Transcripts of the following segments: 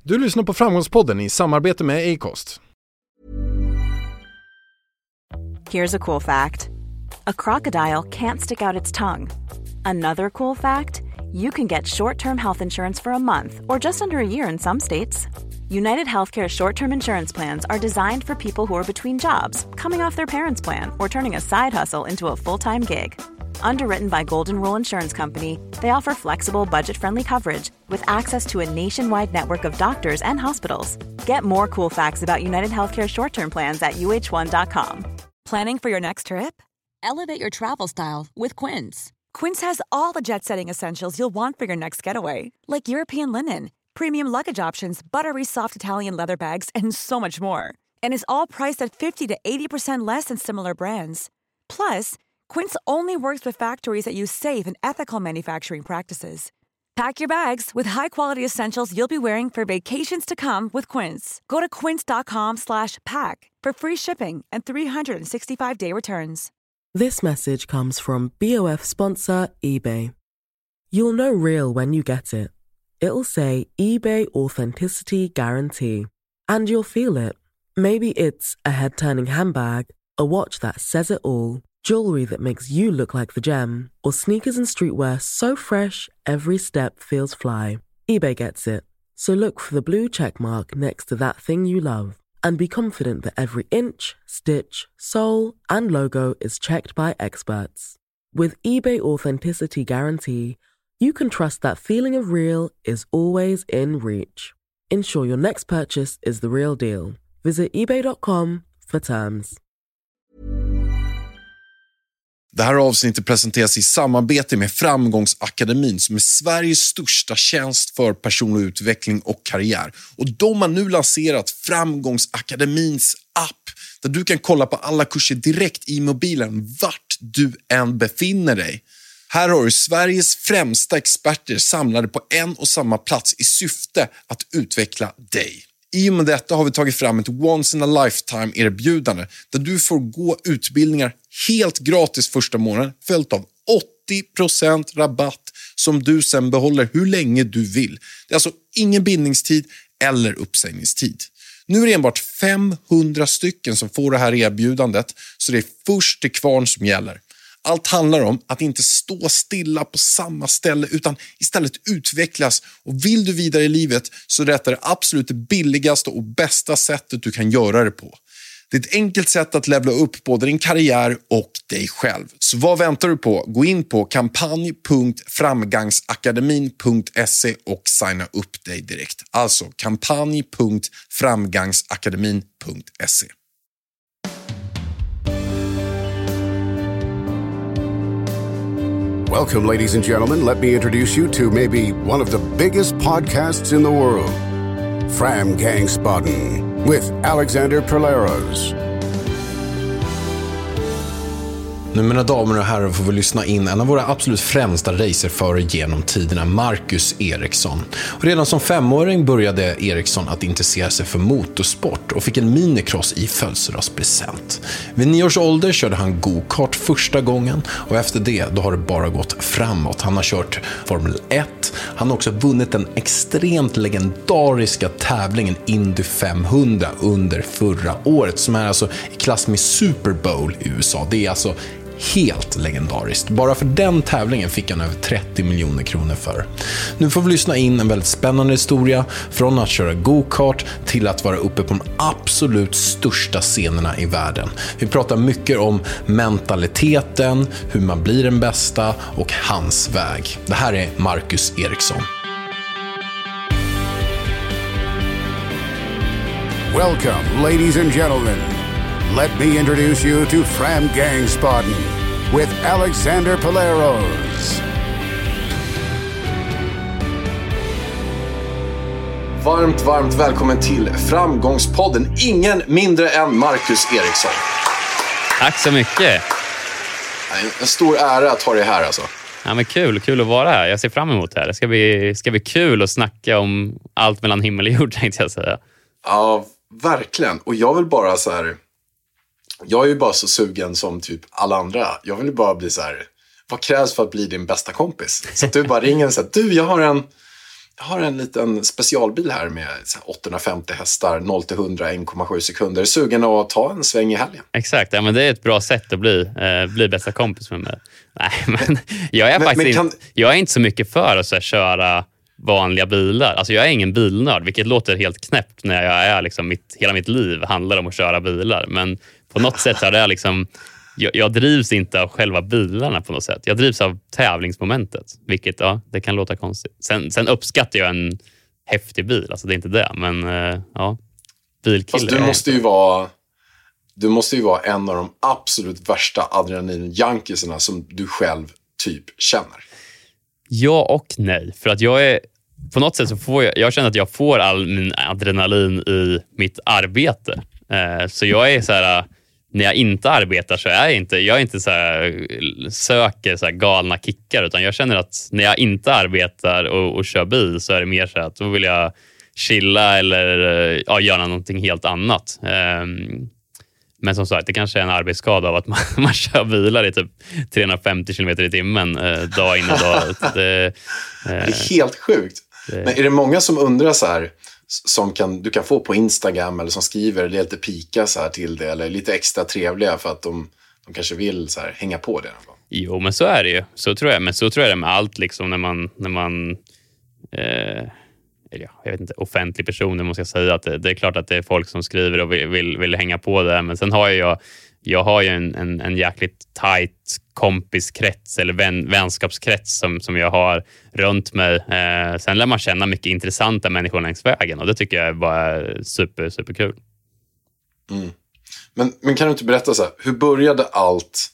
Du lyssnar på Framgångspodden i samarbete med Acast. Here's a cool fact. A crocodile can't stick out its tongue. Another cool fact, you can get short-term health insurance for a month or just under a year in some states. United Healthcare short-term insurance plans are designed for people who are between jobs, coming off their parents' plan, or turning a side hustle into a full-time gig. Underwritten by Golden Rule Insurance Company, they offer flexible, budget-friendly coverage with access to a nationwide network of doctors and hospitals. Get more cool facts about United Healthcare short-term plans at uh1.com. Planning for your next trip? Elevate your travel style with Quince. Quince has all the jet-setting essentials you'll want for your next getaway, like European linen, premium luggage options, buttery soft Italian leather bags, and so much more. And is all priced at 50 to 80% less than similar brands. Plus, Quince only works with factories that use safe and ethical manufacturing practices. Pack your bags with high-quality essentials you'll be wearing for vacations to come with Quince. Go to quince.com/pack for free shipping and 365-day returns. This message comes from BOF sponsor eBay. You'll know real when you get it. It'll say eBay Authenticity Guarantee. And you'll feel it. Maybe it's a head-turning handbag, a watch that says it all, jewelry that makes you look like the gem, or sneakers and streetwear so fresh every step feels fly. eBay gets it. So look for the blue check mark next to that thing you love and be confident that every inch, stitch, sole, and logo is checked by experts. With eBay Authenticity Guarantee, you can trust that feeling of real is always in reach. Ensure your next purchase is the real deal. Visit ebay.com for terms. Det här avsnittet presenteras i samarbete med Framgångsakademin som är Sveriges största tjänst för personlig utveckling och karriär. Och de har nu lanserat Framgångsakademins app där du kan kolla på alla kurser direkt i mobilen vart du än befinner dig. Här har du Sveriges främsta experter samlade på en och samma plats i syfte att utveckla dig. I och med detta har vi tagit fram ett once in a lifetime erbjudande där du får gå utbildningar helt gratis första månaden följt av 80% rabatt som du sen behåller hur länge du vill. Det är alltså ingen bindningstid eller uppsägningstid. Nu är det enbart 500 stycken som får det här erbjudandet så det är först till kvarn som gäller. Allt handlar om att inte stå stilla på samma ställe utan istället utvecklas. Och vill du vidare i livet så är det absolut det billigaste och bästa sättet du kan göra det på. Det är ett enkelt sätt att levla upp både din karriär och dig själv. Så vad väntar du på? Gå in på kampanj.framgangsakademin.se och signa upp dig direkt. Alltså kampanj.framgangsakademin.se. Welcome, ladies and gentlemen. Let me introduce you to maybe one of the biggest podcasts in the world, Framgångsbodden, with Alexander Perleros. Nu mina damer och herrar får vi lyssna in en av våra absolut främsta racerförare genom tiderna, Marcus Ericsson. Och redan som 5-åring började Ericsson att intressera sig för motorsport och fick en minicross i födelsedagspresent. Vid 9 års ålder körde han go-kart första gången och efter det då har det bara gått framåt. Han har kört Formel 1, han har också vunnit den extremt legendariska tävlingen Indy 500 under förra året som är alltså i klass med Super Bowl i USA. Det är alltså helt legendariskt. Bara för den tävlingen fick han över 30 miljoner kronor för. Nu får vi lyssna in en väldigt spännande historia från att köra go-kart till att vara uppe på de absolut största scenerna i världen. Vi pratar mycket om mentaliteten, hur man blir den bästa och hans väg. Det här är Marcus Ericsson. Welcome, ladies and gentlemen. Let me introduce you to Framgångsbodden with Alexander Perleros. Varmt välkommen till Framgångspodden. Ingen mindre än Marcus Ericsson. Tack så mycket. En stor ära att ha dig här alltså. Ja, men kul att vara här. Jag ser fram emot det här. Det ska bli kul att snacka om allt mellan himmel och jord, tänkte jag säga. Ja, verkligen. Och jag vill bara så här... Jag är ju bara så sugen som typ alla andra. Jag vill ju bara bli så här... Vad krävs för att bli din bästa kompis? Så att du bara ringer och säger, du, jag Jag har en liten specialbil här med 850 hästar, 0-100, 1,7 sekunder. Är sugen att ta en sväng i helgen? Exakt, ja, men det är ett bra sätt att bli bästa kompis med mig. Nej, men jag är jag är inte så mycket för att köra vanliga bilar. Alltså jag är ingen bilnörd, vilket låter helt knäppt när jag är liksom hela mitt liv handlar om att köra bilar. Men på något sätt är det liksom... Jag drivs inte av själva bilarna på något sätt. Jag drivs av tävlingsmomentet, vilket det kan låta konstigt. Sen uppskattar jag en häftig bil, alltså det är inte det, men bilkille. Fast du måste ju vara en av de absolut värsta adrenalin-junkisarna som du själv typ känner. Ja och nej, för att jag är på något sätt så får jag känner att jag får all min adrenalin i mitt arbete. Så jag är så här, när jag inte arbetar så är jag inte så här, söker så här galna kickar, utan jag känner att när jag inte arbetar och kör bil så är det mer så att då vill jag chilla eller göra någonting helt annat. Men som sagt, det kanske är en arbetsskada av att man kör bilar i typ 350 km i timmen dag in och dag ut. Det är helt sjukt. Men är det många som undrar så här, som du kan få på Instagram eller som skriver lite pika så här till det eller lite extra trevliga för att de kanske vill så här hänga på det någon gång? Jo, men så är det ju. Så tror jag. Men så tror jag det med allt liksom när man jag vet inte, offentlig person, man ska säga att det är klart att det är folk som skriver och vill hänga på det, men sen har jag har ju en jäkligt tight kompiskrets eller vänskapskrets som jag har runt mig. Sen lär man känna mycket intressanta människor längs vägen och det tycker jag bara är superkul. Mm. Men kan du inte berätta så här, hur började allt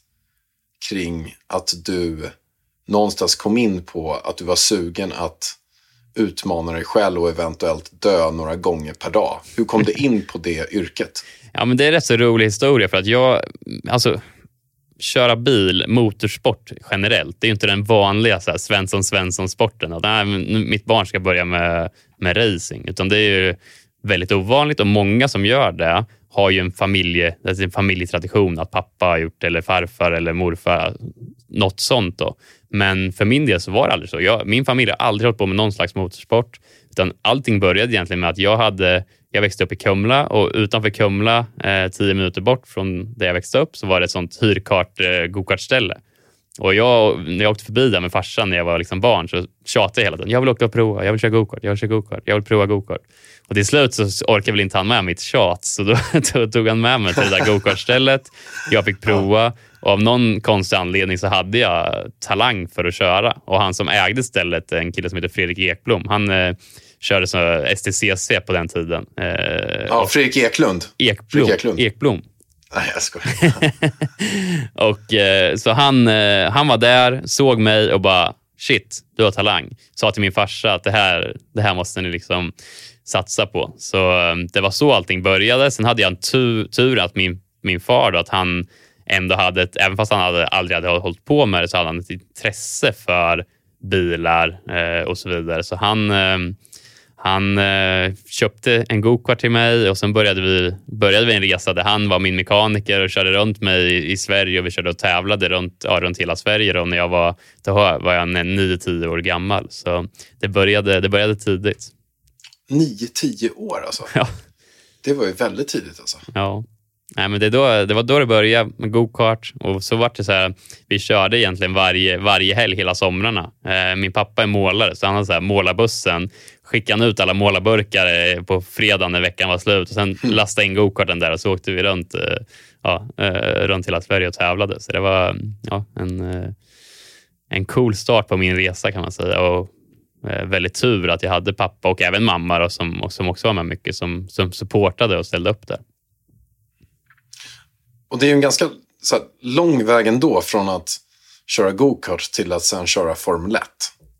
kring att du någonstans kom in på att du var sugen att utmana dig själv och eventuellt dö några gånger per dag? Hur kom du in på det yrket? Ja, men det är rätt så rolig historia för att köra bil, motorsport generellt, det är ju inte den vanliga så här, Svensson-sporten. Att mitt barn ska börja med racing, utan det är ju väldigt ovanligt och många som gör det har ju en familjetradition att pappa har gjort eller farfar eller morfar, något sånt då. Men för min del så var det aldrig så. Min familj har aldrig hållit på med någon slags motorsport, utan allting började egentligen med att jag växte upp i Kumla och utanför Kumla 10 minuter bort från där jag växte upp så var det ett sånt go-kart-ställe. Och när jag åkte förbi där med farsan när jag var liksom barn så tjatade jag hela tiden. Jag vill åka och prova, jag vill köra go-kart, jag vill prova go-kart. Och till slut så orkade väl inte han med mitt tjat, så då tog han med mig till det där go-kart-stället. Jag fick prova och av någon konstig anledning så hade jag talang för att köra. Och han som ägde stället, en kille som heter Fredrik Ekblom, han körde så STCC på den tiden. Fredrik Eklund. Ekblom. Nej, jag skojar. Och så han var där, såg mig och bara, shit, du har talang. Sa till min farsa att det här måste ni liksom satsa på. Så det var så allting började. Sen hade jag en tur att min far då, att han ändå hade även fast han aldrig hade hållit på med det, så hade han ett intresse för bilar och så vidare. Så han köpte en go-kart till mig och sen började vi en resa där han var min mekaniker och körde runt mig i Sverige och vi körde och tävlade runt hela Sverige då när jag var 9-10 år gammal. Så det började tidigt. 9-10 år alltså? Ja. Det var ju väldigt tidigt alltså. Ja. Nej, men det var då det började med go-kart och så var det så här, vi körde egentligen varje helg hela somrarna. Min pappa är målare så han hade så här målarbussen, skickade ut alla målarburkar på fredag när veckan var slut och sen lastade in go-karten där och så åkte vi runt hela Sverige och tävlade. Så det var en cool start på min resa kan man säga och väldigt tur att jag hade pappa och även mamma då, som också var med mycket som supportade och ställde upp där. Och det är ju en ganska så här, lång väg ändå från att köra go-kart till att sen köra Formel 1.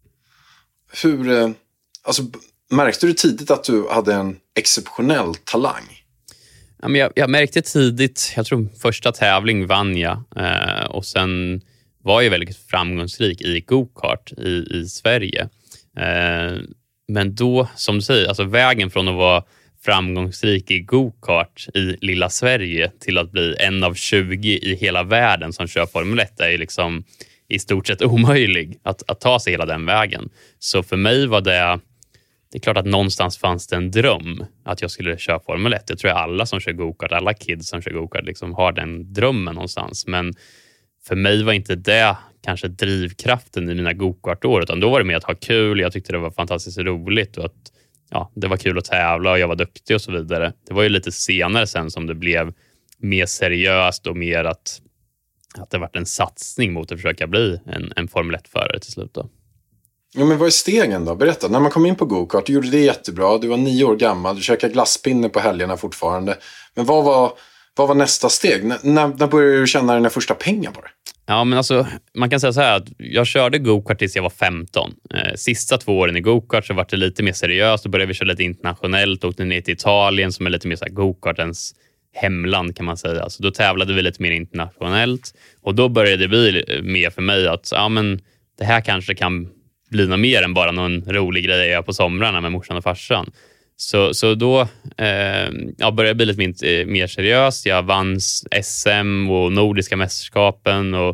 Märkte du tidigt att du hade en exceptionell talang? Jag märkte tidigt, jag tror första tävling vann jag och sen var jag väldigt framgångsrik i go-kart i Sverige. Men då, som du säger, alltså vägen från att vara framgångsrik i go-kart i lilla Sverige till att bli en av 20 i hela världen som kör Formel 1 är ju liksom i stort sett omöjlig att ta sig hela den vägen. Så för mig var det det är klart att någonstans fanns det en dröm att jag skulle köra Formel 1. Jag tror att alla som kör go-kart, alla kids som kör go-kart liksom har den drömmen någonstans. Men för mig var inte det kanske drivkraften i mina go-kart-år, utan då var det mer att ha kul. Jag tyckte det var fantastiskt roligt och att det var kul att tävla och jag var duktig och så vidare. Det var ju lite senare sen som det blev mer seriöst och mer att det varit en satsning mot att försöka bli en Formel 1-förare till slut då. Ja, men vad är stegen då? Berätta. När man kom in på go-kart, du gjorde det jättebra. Du var 9 år gammal, du käkade glasspinne på helgerna fortfarande. Men vad var nästa steg? När började du tjäna dina första pengar på det? Ja, men alltså, man kan säga så här att jag körde go-kart tills jag var 15. Sista 2 åren i go-kart så var det lite mer seriöst. Då började vi köra lite internationellt och åkte ner till Italien som är lite mer så här go-kartens hemland kan man säga. Så då tävlade vi lite mer internationellt. Och då började det bli mer för mig att det här kanske kan bli något mer än bara någon rolig grej jag gör på somrarna med morsan och farsan. Så då började jag bli lite mer seriös. Jag vann SM och nordiska mästerskapen och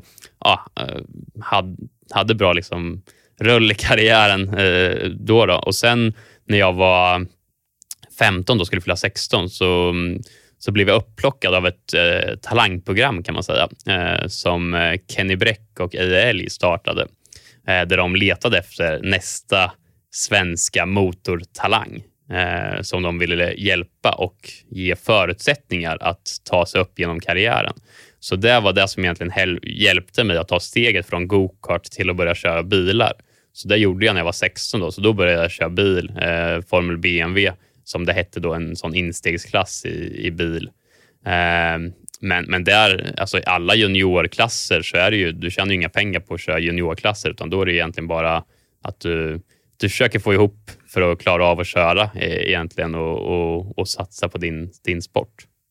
hade bra liksom rull i karriären då. Och sen när jag var 15 då skulle fylla 16 så blev jag upplockad av ett talangprogram kan man säga som Kenny Bräck och AEL startade. Där de letade efter nästa svenska motortalang som de ville hjälpa och ge förutsättningar att ta sig upp genom karriären. Så det var det som egentligen hjälpte mig att ta steget från go-kart till att börja köra bilar. Så det gjorde jag när jag var 16 då. Så då började jag köra bil, Formel BMW som det hette då, en sån instegsklass i bil. Men där, alltså i alla juniorklasser så är det ju, du tjänar ju inga pengar på att köra juniorklasser, utan då är det egentligen bara att du försöker få ihop för att klara av att köra egentligen och satsa på din sport.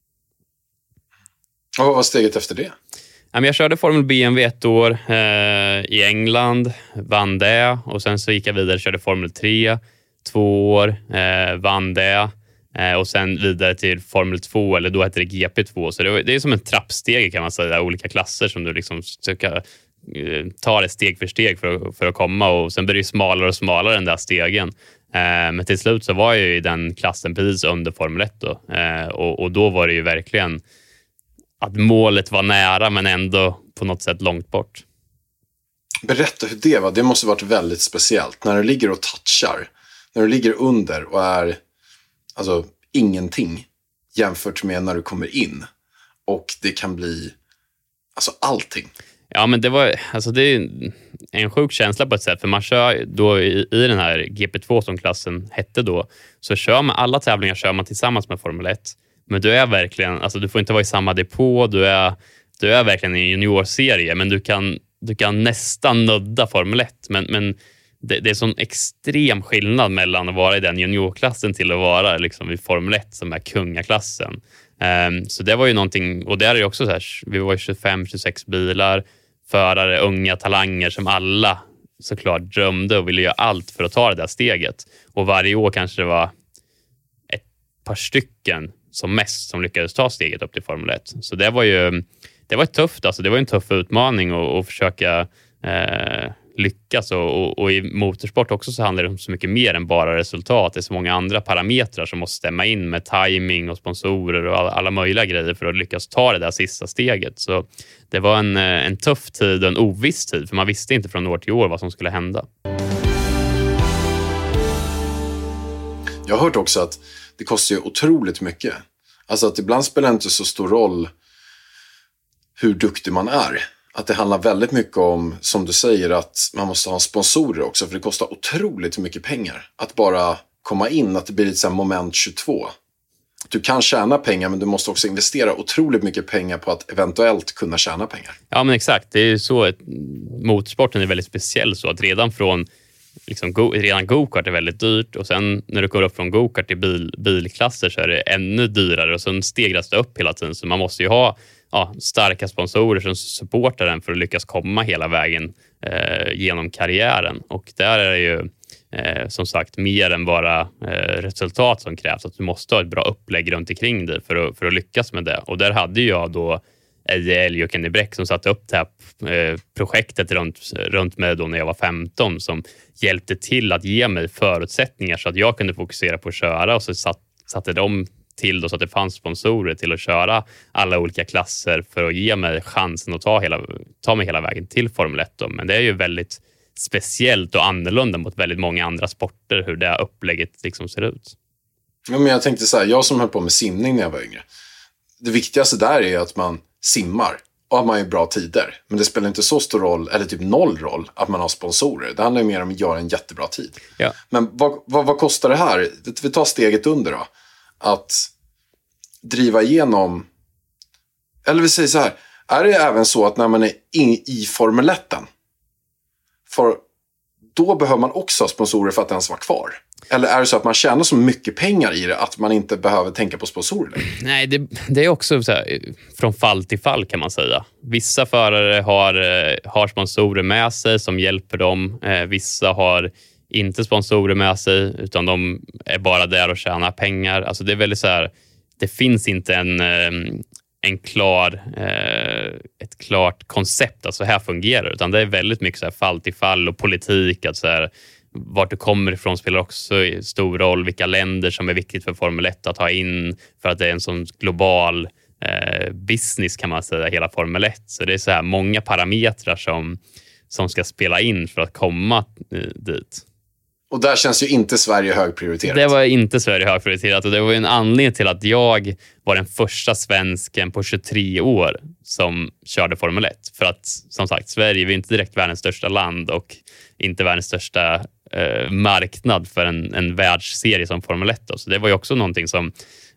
Och vad var steget efter det? Jag körde Formel BMW 1 år i England, vann det och sen så gick jag vidare och körde Formel 3 2 år, vann det. Och sen vidare till Formel 2, eller då heter det GP2. Så det är som en trappsteg kan man säga, olika klasser som du liksom ska ta det steg för steg för att komma. Och sen blir det smalare och smalare den där stegen. Men till slut så var jag ju i den klassen precis under Formel 1 då. Och då var det ju verkligen att målet var nära men ändå på något sätt långt bort. Berätta hur det var. Det måste varit väldigt speciellt. När du ligger och touchar, när du ligger under och är alltså ingenting jämfört med när du kommer in. Och det kan bli alltså allting. Ja, men det är en sjuk känsla på ett sätt. För man kör då i den här GP2 som klassen hette då, så kör man alla tävlingar kör man tillsammans med Formel 1. Men du är verkligen, alltså du får inte vara i samma depå, du är verkligen i en juniorserie, men du kan nästan nudda Formel 1. Men det är sån extrem skillnad mellan att vara i den juniorklassen till att vara liksom i Formel 1 som är kungaklassen. Så det var ju någonting, och där är det också så här, vi var 25-26 bilar, förare, unga talanger som alla såklart drömde och ville göra allt för att ta det där steget. Och varje år kanske det var ett par stycken som mest som lyckades ta steget upp till Formel 1. Så det var tufft, alltså det var en tuff utmaning att försöka lyckas och i motorsport också så handlar det om så mycket mer än bara resultat. Det är så många andra parametrar som måste stämma in med timing och sponsorer och alla möjliga grejer för att lyckas ta det där sista steget. Så det var en tuff tid och en oviss tid, för man visste inte från år till år vad som skulle hända. Jag har hört också att det kostar ju otroligt mycket. Alltså att ibland spelar det inte så stor roll hur duktig man är. Att det handlar väldigt mycket om, som du säger, att man måste ha sponsorer också. För det kostar otroligt mycket pengar att bara komma in. Att det blir lite så här moment 22. Du kan tjäna pengar, men du måste också investera otroligt mycket pengar på att eventuellt kunna tjäna pengar. Ja, men exakt. Det är ju så att motorsporten är väldigt speciell. Så att redan go-kart är väldigt dyrt. Och sen när du går upp från go-kart till bilklasser så är det ännu dyrare. Och sen stegras det upp hela tiden. Så man måste ju ha starka sponsorer som supportar den för att lyckas komma hela vägen genom karriären. Och där är det ju som sagt mer än bara resultat som krävs. Att du måste ha ett bra upplägg runt omkring dig för att lyckas med det. Och där hade jag då Eje Elg och Kenny Bräck som satte upp det här projektet runt mig då när jag var 15, som hjälpte till att ge mig förutsättningar så att jag kunde fokusera på att köra, och så satte de till då så att det fanns sponsorer till att köra alla olika klasser för att ge mig chansen att ta mig hela vägen till Formel 1 då. Men det är ju väldigt speciellt och annorlunda mot väldigt många andra sporter hur det upplägget liksom ser ut. Ja, men jag tänkte så här, jag som höll på med simning när jag var yngre. Det viktigaste där är att man simmar och att man gör bra tider. Men det spelar inte så stor roll, eller typ noll roll, att man har sponsorer. Det handlar ju mer om att göra en jättebra tid. Ja. Men vad kostar det här? Vi tar steget under då. Att driva igenom... Eller vi säger så här, är det även så att när man är i Formel 1, då behöver man också ha sponsorer för att ens vara kvar? Eller är det så att man tjänar så mycket pengar i det att man inte behöver tänka på sponsorer längre? Nej, det är också så här, från fall till fall kan man säga. Vissa förare har sponsorer med sig som hjälper dem. Vissa har inte sponsorer med sig utan de är bara där och tjänar pengar. Alltså det är väldigt så här, det finns inte ett klart koncept, alltså här fungerar, utan det är väldigt mycket så här fall till fall och politik, att så här, vart du kommer ifrån spelar också stor roll, vilka länder som är viktigt för Formel 1 att ha in, för att det är en sån global business kan man säga, hela Formel 1. Så det är så här många parametrar som ska spela in för att komma dit. Och där känns ju inte Sverige högprioriterat. Det var inte Sverige högprioriterat, och det var ju en anledning till att jag var den första svensken på 23 år som körde Formel 1. För att, som sagt, Sverige är inte direkt världens största land och inte världens största marknad för en världsserie som Formel 1. Så det var ju också någonting som,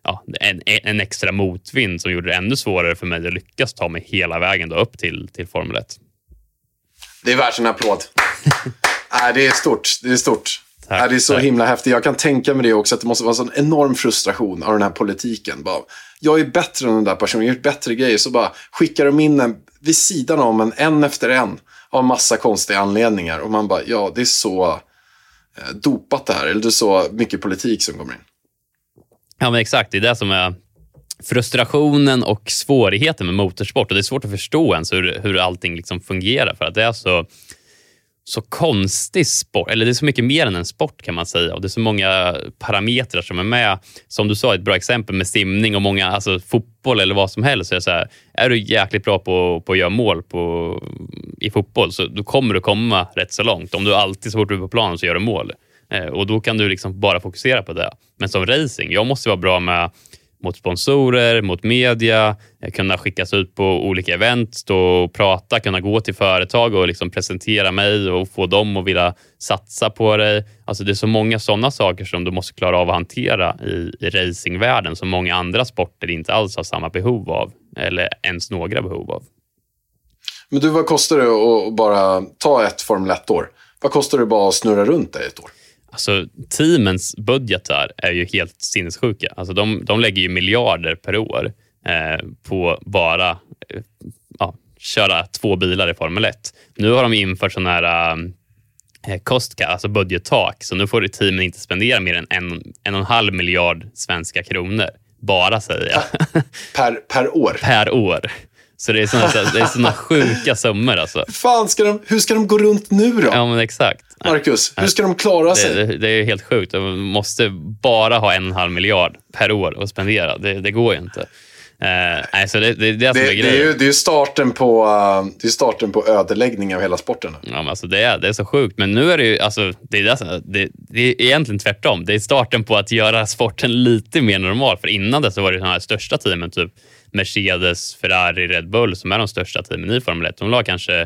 en extra motvind som gjorde det ännu svårare för mig att lyckas ta mig hela vägen då upp till Formel 1. Det är värt en applåd. Det är stort. Det är stort. Tack, det är så himla häftigt. Jag kan tänka mig det också, att det måste vara en sån enorm frustration av den här politiken. Bara, jag är bättre än den där personen, jag gör bättre grejer, så bara skickar de in en vid sidan om en efter en av massa konstiga anledningar. Och man bara, det är så dopat det här, eller det är så mycket politik som kommer in. Ja, men exakt. Det är det som är frustrationen och svårigheten med motorsport. Och det är svårt att förstå ens hur allting liksom fungerar, för att det är så konstig sport, eller det är så mycket mer än en sport kan man säga, och det är så många parametrar som är med. Som du sa, ett bra exempel med simning och många, alltså fotboll eller vad som helst, så är det så här, är du jäkligt bra på att göra mål i fotboll, så då kommer du komma rätt så långt. Om du alltid så fort du är på planen så gör du mål, och då kan du liksom bara fokusera på det. Men som racing, jag måste vara bra mot sponsorer, mot media, kunna skickas ut på olika event, stå och prata, kunna gå till företag och liksom presentera mig och få dem att vilja satsa på dig. Alltså det är så många sådana saker som du måste klara av att hantera i racingvärlden, som många andra sporter inte alls har samma behov av, eller ens några behov av. Men du, vad kostar det att bara ta ett Formel 1-år? Vad kostar det bara att snurra runt det ett år? Alltså teamens budgetar är ju helt sinnessjuka. Alltså de lägger ju miljarder per år på bara köra 2 bilar i Formel 1. Nu har de infört sån här alltså budgettak. Så nu får teamen inte spendera mer än 1,5 miljard svenska kronor. Bara säger jag. Per år? Per år. Så det är såna sjuka summor alltså. Hur ska de gå runt nu då? Ja, men exakt. Marcus, hur ska de klara sig? Det är helt sjukt. De måste bara ha 1,5 miljard per år att spendera. Det går ju inte. Så det är det som är grejen. Det är ju starten på ödeläggning av hela sporten. Ja, men alltså det är så sjukt. Men nu är det ju, alltså, det är egentligen tvärtom. Det är starten på att göra sporten lite mer normal. För innan det så var det de här största teamen, typ Mercedes, Ferrari, Red Bull, som är de största teamen i Formel 1. De la kanske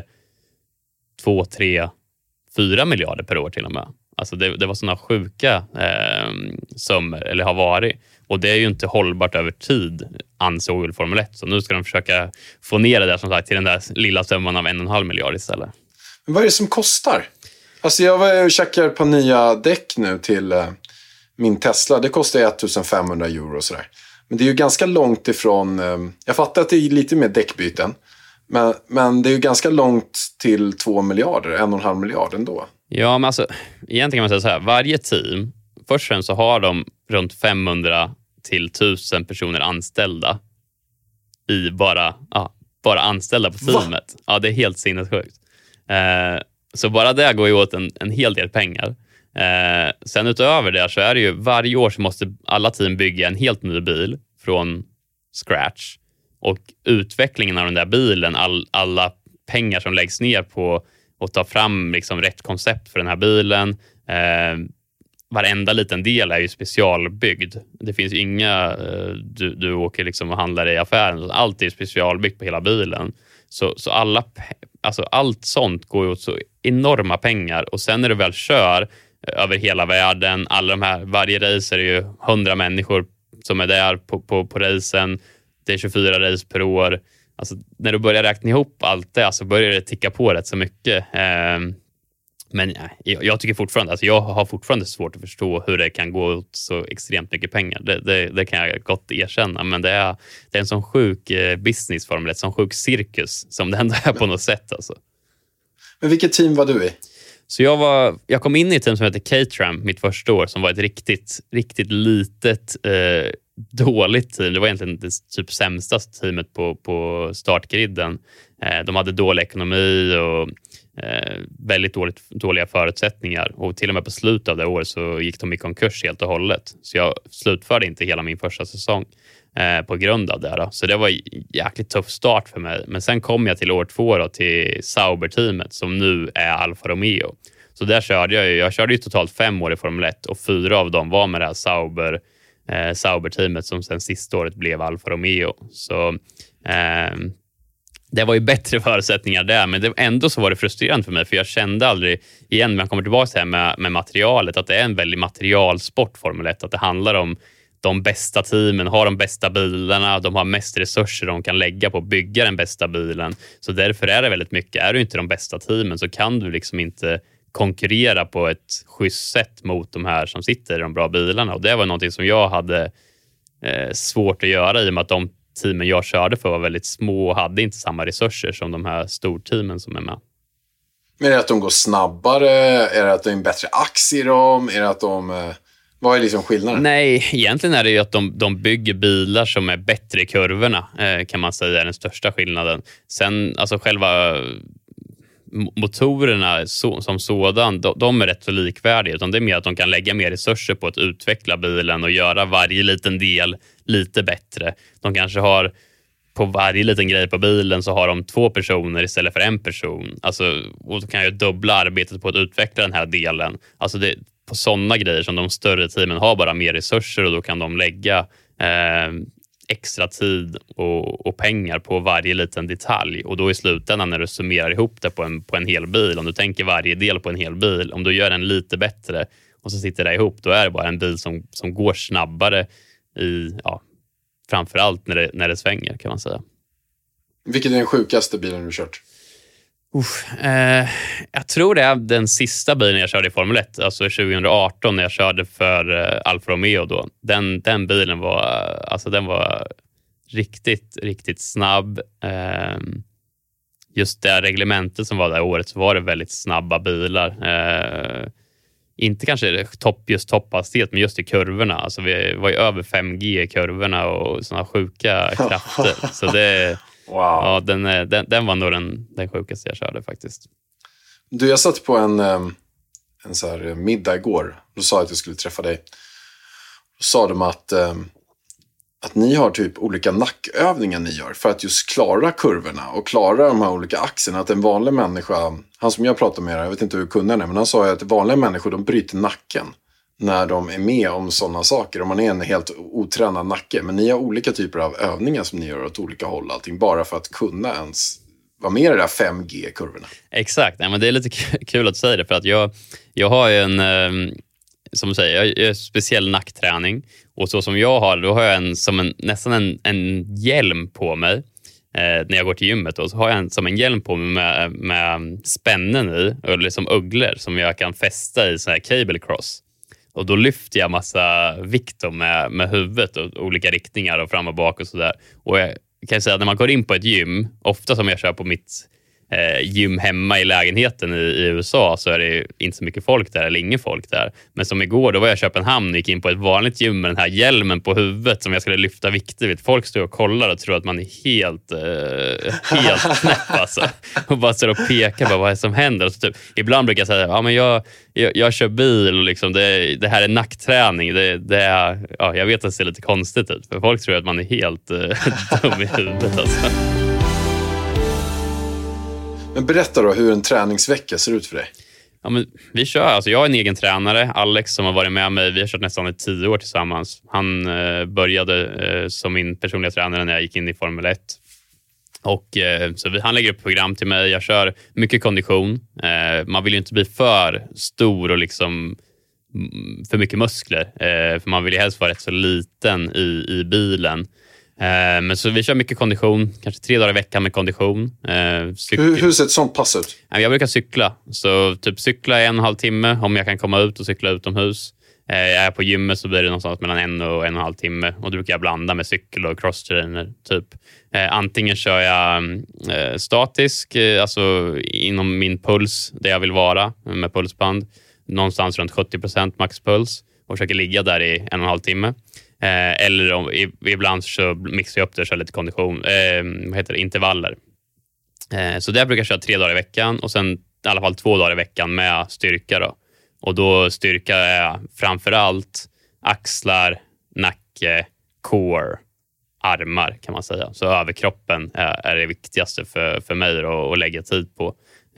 2, 3, 4 miljarder per år till och med. Alltså det var sådana sjuka summor, eller har varit. Och det är ju inte hållbart över tid, ansåg väl Formel 1. Så nu ska de försöka få ner det där, som sagt, till den där lilla summan av 1,5 miljard istället. Men vad är det som kostar? Alltså jag var och checkar på nya däck nu till min Tesla. Det kostar 1,500 euro och sådär. Men det är ju ganska långt ifrån... jag fattar att det är lite mer däckbyten. Men det är ju ganska långt till 2 miljarder, 1,5 miljard ändå. Ja, men alltså, egentligen kan man säga så här. Varje team, först och främst så har de runt 500 till 1000 personer anställda i bara bara anställda på teamet. Ja, det är helt sinnessjukt. Så bara det går ju åt en hel del pengar. Sen utöver det så är det ju varje år så måste alla team bygga en helt ny bil från scratch. Och utvecklingen av den där bilen, alla pengar som läggs ner på att ta fram liksom rätt koncept för den här bilen. Varenda liten del är ju specialbyggd. Det finns ju inga, du åker liksom och handlar i affären. Allt är specialbyggt på hela bilen. Så allt sånt går åt så enorma pengar. Och sen när du väl kör över hela världen, varje race är det ju 100 människor som är där på racen. Det är 24 race per år. Alltså, när du börjar räkna ihop allt det så börjar det ticka på rätt så mycket. Men jag tycker fortfarande, alltså jag har fortfarande svårt att förstå hur det kan gå åt så extremt mycket pengar. Det kan jag gott erkänna, men det är en sån sjuk businessform, en sån sjuk cirkus som det ändå är på något sätt. Alltså. Men vilket team var du i? Så jag kom in i ett team som heter Caterham mitt första år, som var ett riktigt litet dåligt team. Det var egentligen det typ sämsta teamet på startgriden. De hade dålig ekonomi och väldigt dåliga förutsättningar, och till och med på slutet av det året så gick de i konkurs helt och hållet. Så jag slutförde inte hela min första säsong på grund av det då. Så det var en jäkligt tuff start för mig. Men sen kom jag till år 2 då, till Sauber-teamet som nu är Alfa Romeo. Så där körde jag körde ju totalt 5 år i Formel 1 och 4 av dem var med det här Sauber-teamet som sen sista året blev Alfa Romeo. Så det var ju bättre förutsättningar där, men ändå så var det frustrerande för mig, för jag kände aldrig, igen när jag kommer tillbaka till det här med materialet, att det är en väldigt materialsport Formel 1, att det handlar om de bästa teamen, har de bästa bilarna, de har mest resurser de kan lägga på att bygga den bästa bilen. Så därför är det väldigt mycket, är du inte de bästa teamen så kan du liksom inte konkurrera på ett schysst sätt mot de här som sitter i de bra bilarna. Och det var någonting som jag hade svårt att göra, i och med att de teamen jag körde för var väldigt små och hade inte samma resurser som de här storteamen som är med. Men är det att de går snabbare? Är det att det är en bättre ax i dem? Är det att vad är liksom skillnaden? Nej, egentligen är det ju att de bygger bilar som är bättre i kurvorna, kan man säga är den största skillnaden. Sen, alltså själva motorerna som sådan, de är rätt så likvärdiga, utan det är mer att de kan lägga mer resurser på att utveckla bilen och göra varje liten del lite bättre. De kanske har på varje liten grej på bilen så har de 2 personer istället för 1 person. Alltså, och då kan ju dubbla arbetet på att utveckla den här delen. Alltså det på sådana grejer som de större teamen har bara mer resurser, och då kan de lägga extra tid och pengar på varje liten detalj. Och då i slutändan när du summerar ihop det på en hel bil, om du tänker varje del på en hel bil, om du gör den lite bättre och så sitter det ihop, då är det bara en bil som går snabbare framförallt när det svänger, kan man säga. Vilken är den sjukaste bilen du kört? Jag tror det är den sista bilen jag körde i Formel 1, alltså 2018 när jag körde för Alfa Romeo då. Den bilen den var riktigt snabb. Just det reglementet som var där året, så var det väldigt snabba bilar. Inte kanske topphastighet, men just i kurvorna. Alltså vi var ju över 5G i kurvorna och sådana sjuka krafter. Så det... Wow. Ja, den var nog den sjukaste jag körde faktiskt. Du, jag satt på en så här middag igår. Då sa jag att jag skulle träffa dig. Då sa de att ni har typ olika nackövningar ni gör för att just klara kurvorna och klara de här olika axeln. Att en vanlig människa, han som jag pratade med, jag vet inte hur kunde han är, men han sa att vanliga människor, de bryter nacken när de är med om sådana saker. Om man är en helt otränad nacke. Men ni har olika typer av övningar som ni gör åt olika håll. Allting bara för att kunna ens vara med i de där 5G-kurvorna. Exakt. Nej, men det är lite kul att säga det. För att jag har ju som du säger, jag gör speciell nackträning. Och så som jag har, då har jag nästan en hjälm på mig. När jag går till gymmet då, så har jag som en hjälm på mig med spännen i. Och liksom ugglor som jag kan fästa i sån här cable cross. Och då lyfter jag massa vikt med huvudet och olika riktningar och fram och bak och sådär. Och jag kan säga att när man går in på ett gym, ofta som jag kör på gym hemma i lägenheten i USA så är det inte så mycket folk där eller ingen folk där. Men som igår, då var jag i Köpenhamn och gick in på ett vanligt gym med den här hjälmen på huvudet som jag skulle lyfta vikter. Folk står och kollar och tror att man är helt knäpp alltså. Och bara står och pekar på vad är som händer. Och så typ, ibland brukar jag säga, men jag kör bil och liksom det här är nackträning. Det är, jag vet att det ser lite konstigt ut. För folk tror att man är helt dum i huvudet alltså. Men berätta då hur en träningsvecka ser ut för dig. Ja, men vi kör, alltså jag är en egen tränare, Alex som har varit med mig, vi har kört nästan 10 år tillsammans. Han började som min personliga tränare när jag gick in i Formel 1. Och han lägger upp program till mig, jag kör mycket kondition. Man vill ju inte bli för stor och liksom för mycket muskler. För man vill ju helst vara rätt så liten i bilen. Men så vi kör mycket kondition, kanske 3 dagar i veckan med kondition. Hur ser ett sånt pass ut? Jag brukar cykla, så typ cykla 1,5 timme om jag kan komma ut och cykla utomhus. Jag är på gymmet så blir det någonstans mellan 1 och 1,5 timme och då brukar jag blanda med cykel och crosstrainer typ. Antingen kör jag statisk, alltså inom min puls där jag vill vara med pulsband, någonstans runt 70% maxpuls och försöker ligga där i 1,5 timme. Eller ibland så mixar jag upp det och kör lite kondition, intervaller. Så där brukar jag köra 3 dagar i veckan och sen i alla fall 2 dagar i veckan med styrka då. Och då styrka är framförallt axlar, nacke, core, armar kan man säga. Så överkroppen är det viktigaste för mig att lägga tid på.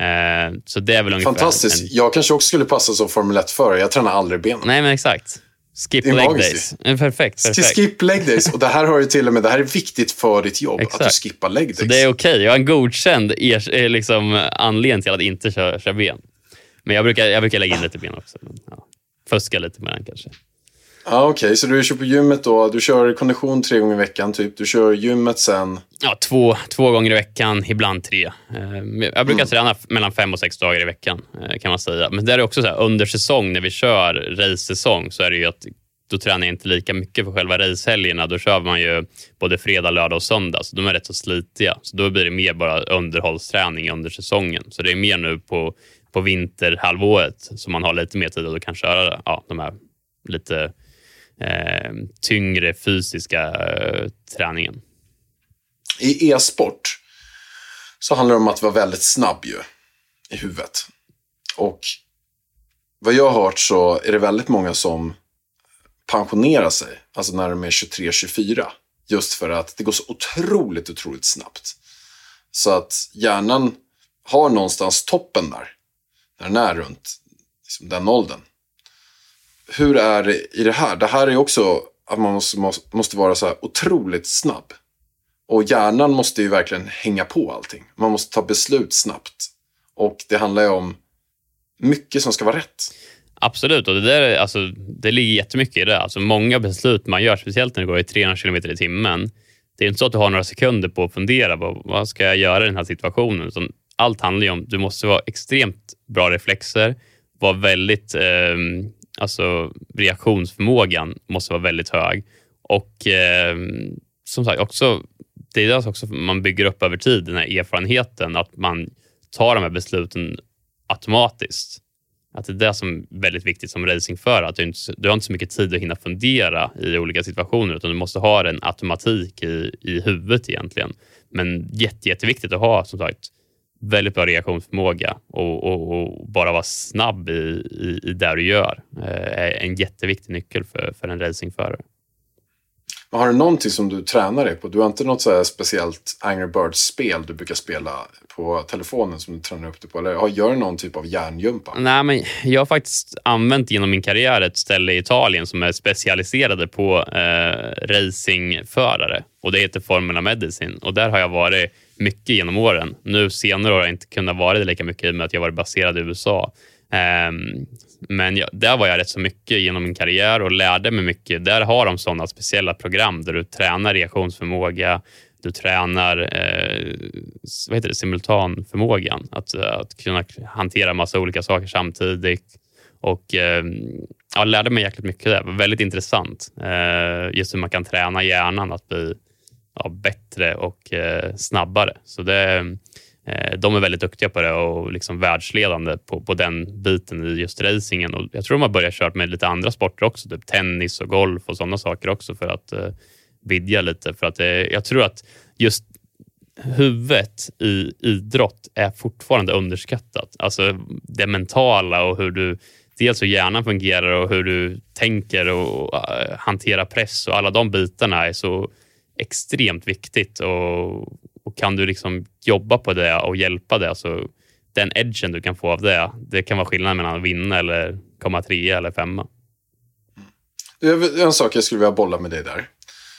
Så det är väl ungefär... Fantastiskt. Jag kanske också skulle passa som Formel 1-förare. Jag tränar aldrig benen. Nej, men exakt. Skip leg days. Perfekt. Skip leg days. Och det här har ju till och med, det här är viktigt för ditt jobb. Exakt. Att du skippar leg days. Så det är okej. Jag har en godkänd liksom anledning till att inte köra ben. Men jag brukar lägga in lite ben också. Fuska lite med den kanske. Ja, okej. Så du kör på gymmet då. Du kör kondition 3 gånger i veckan typ. Du kör gymmet sen... Ja, 2 gånger i veckan. Ibland 3. Jag brukar träna mellan 5 och 6 dagar i veckan kan man säga. Men det är också så här, under säsong när vi kör race-säsong så är det ju att då tränar jag inte lika mycket för själva racehelgerna. Då kör man ju både fredag, lördag och söndag. Så de är rätt så slitiga. Så då blir det mer bara underhållsträning under säsongen. Så det är mer nu på vinterhalvåret som man har lite mer tid och då kan köra de här lite tyngre fysiska träningen. I e-sport så handlar det om att vara väldigt snabb ju i huvudet. Och vad jag har hört så är det väldigt många som pensionerar sig, alltså när de är 23-24, just för att det går så otroligt snabbt. Så att hjärnan har någonstans toppen där, när den är runt liksom den åldern. Hur är det i det här? Det här är också att man måste vara så här otroligt snabb. Och hjärnan måste ju verkligen hänga på allting. Man måste ta beslut snabbt. Och det handlar ju om mycket som ska vara rätt. Absolut, och det ligger jättemycket i det. Alltså många beslut man gör, speciellt när det går i 300 km i timmen. Det är inte så att du har några sekunder på att fundera på vad ska jag göra i den här situationen. Så allt handlar ju om, du måste vara extremt bra reflexer, vara väldigt... reaktionsförmågan måste vara väldigt hög. Och som sagt, också, det är det också man bygger upp över tid, den här erfarenheten att man tar de här besluten automatiskt. Att det är det som är väldigt viktigt som racingförare, att du har inte så mycket tid att hinna fundera i olika situationer, utan du måste ha en automatik i huvudet egentligen. Men jätteviktigt att ha, som sagt, väldigt bra reaktionsförmåga och bara vara snabb i det du gör är en jätteviktig nyckel för en racingförare. Har du någonting som du tränar dig på? Du har inte något så här speciellt Angry Birds-spel du brukar spela på telefonen som du tränar upp dig på? Eller gör du någon typ av hjärngympa? Nej, men jag har faktiskt använt genom min karriär ett ställe i Italien som är specialiserade på racingförare. Och det heter Formula Medicine. Och där har jag varit mycket genom åren. Nu senare har jag inte kunnat vara det lika mycket i och med att jag varit baserad i USA. Men där var jag rätt så mycket genom min karriär och lärde mig mycket. Där har de sådana speciella program där du tränar reaktionsförmåga, du tränar simultanförmågan. Att kunna hantera massa olika saker samtidigt. Och jag lärde mig jäkligt mycket där. Det var väldigt intressant. Just hur man kan träna hjärnan att bli bättre och snabbare. Så det De är väldigt duktiga på det och liksom världsledande på den biten i just racingen. Och jag tror de har börjat köra med lite andra sporter också, typ tennis och golf och sådana saker också för att vidga lite. För att jag tror att just huvudet i idrott är fortfarande underskattat. Alltså det mentala och hur du, dels hur hjärnan fungerar och hur du tänker och hanterar press och alla de bitarna är så extremt viktigt och kan du liksom jobba på det och hjälpa det, så den edgen du kan få av det kan vara skillnaden mellan att vinna eller komma 3 eller 5. Det är en sak jag skulle vilja bolla med dig där.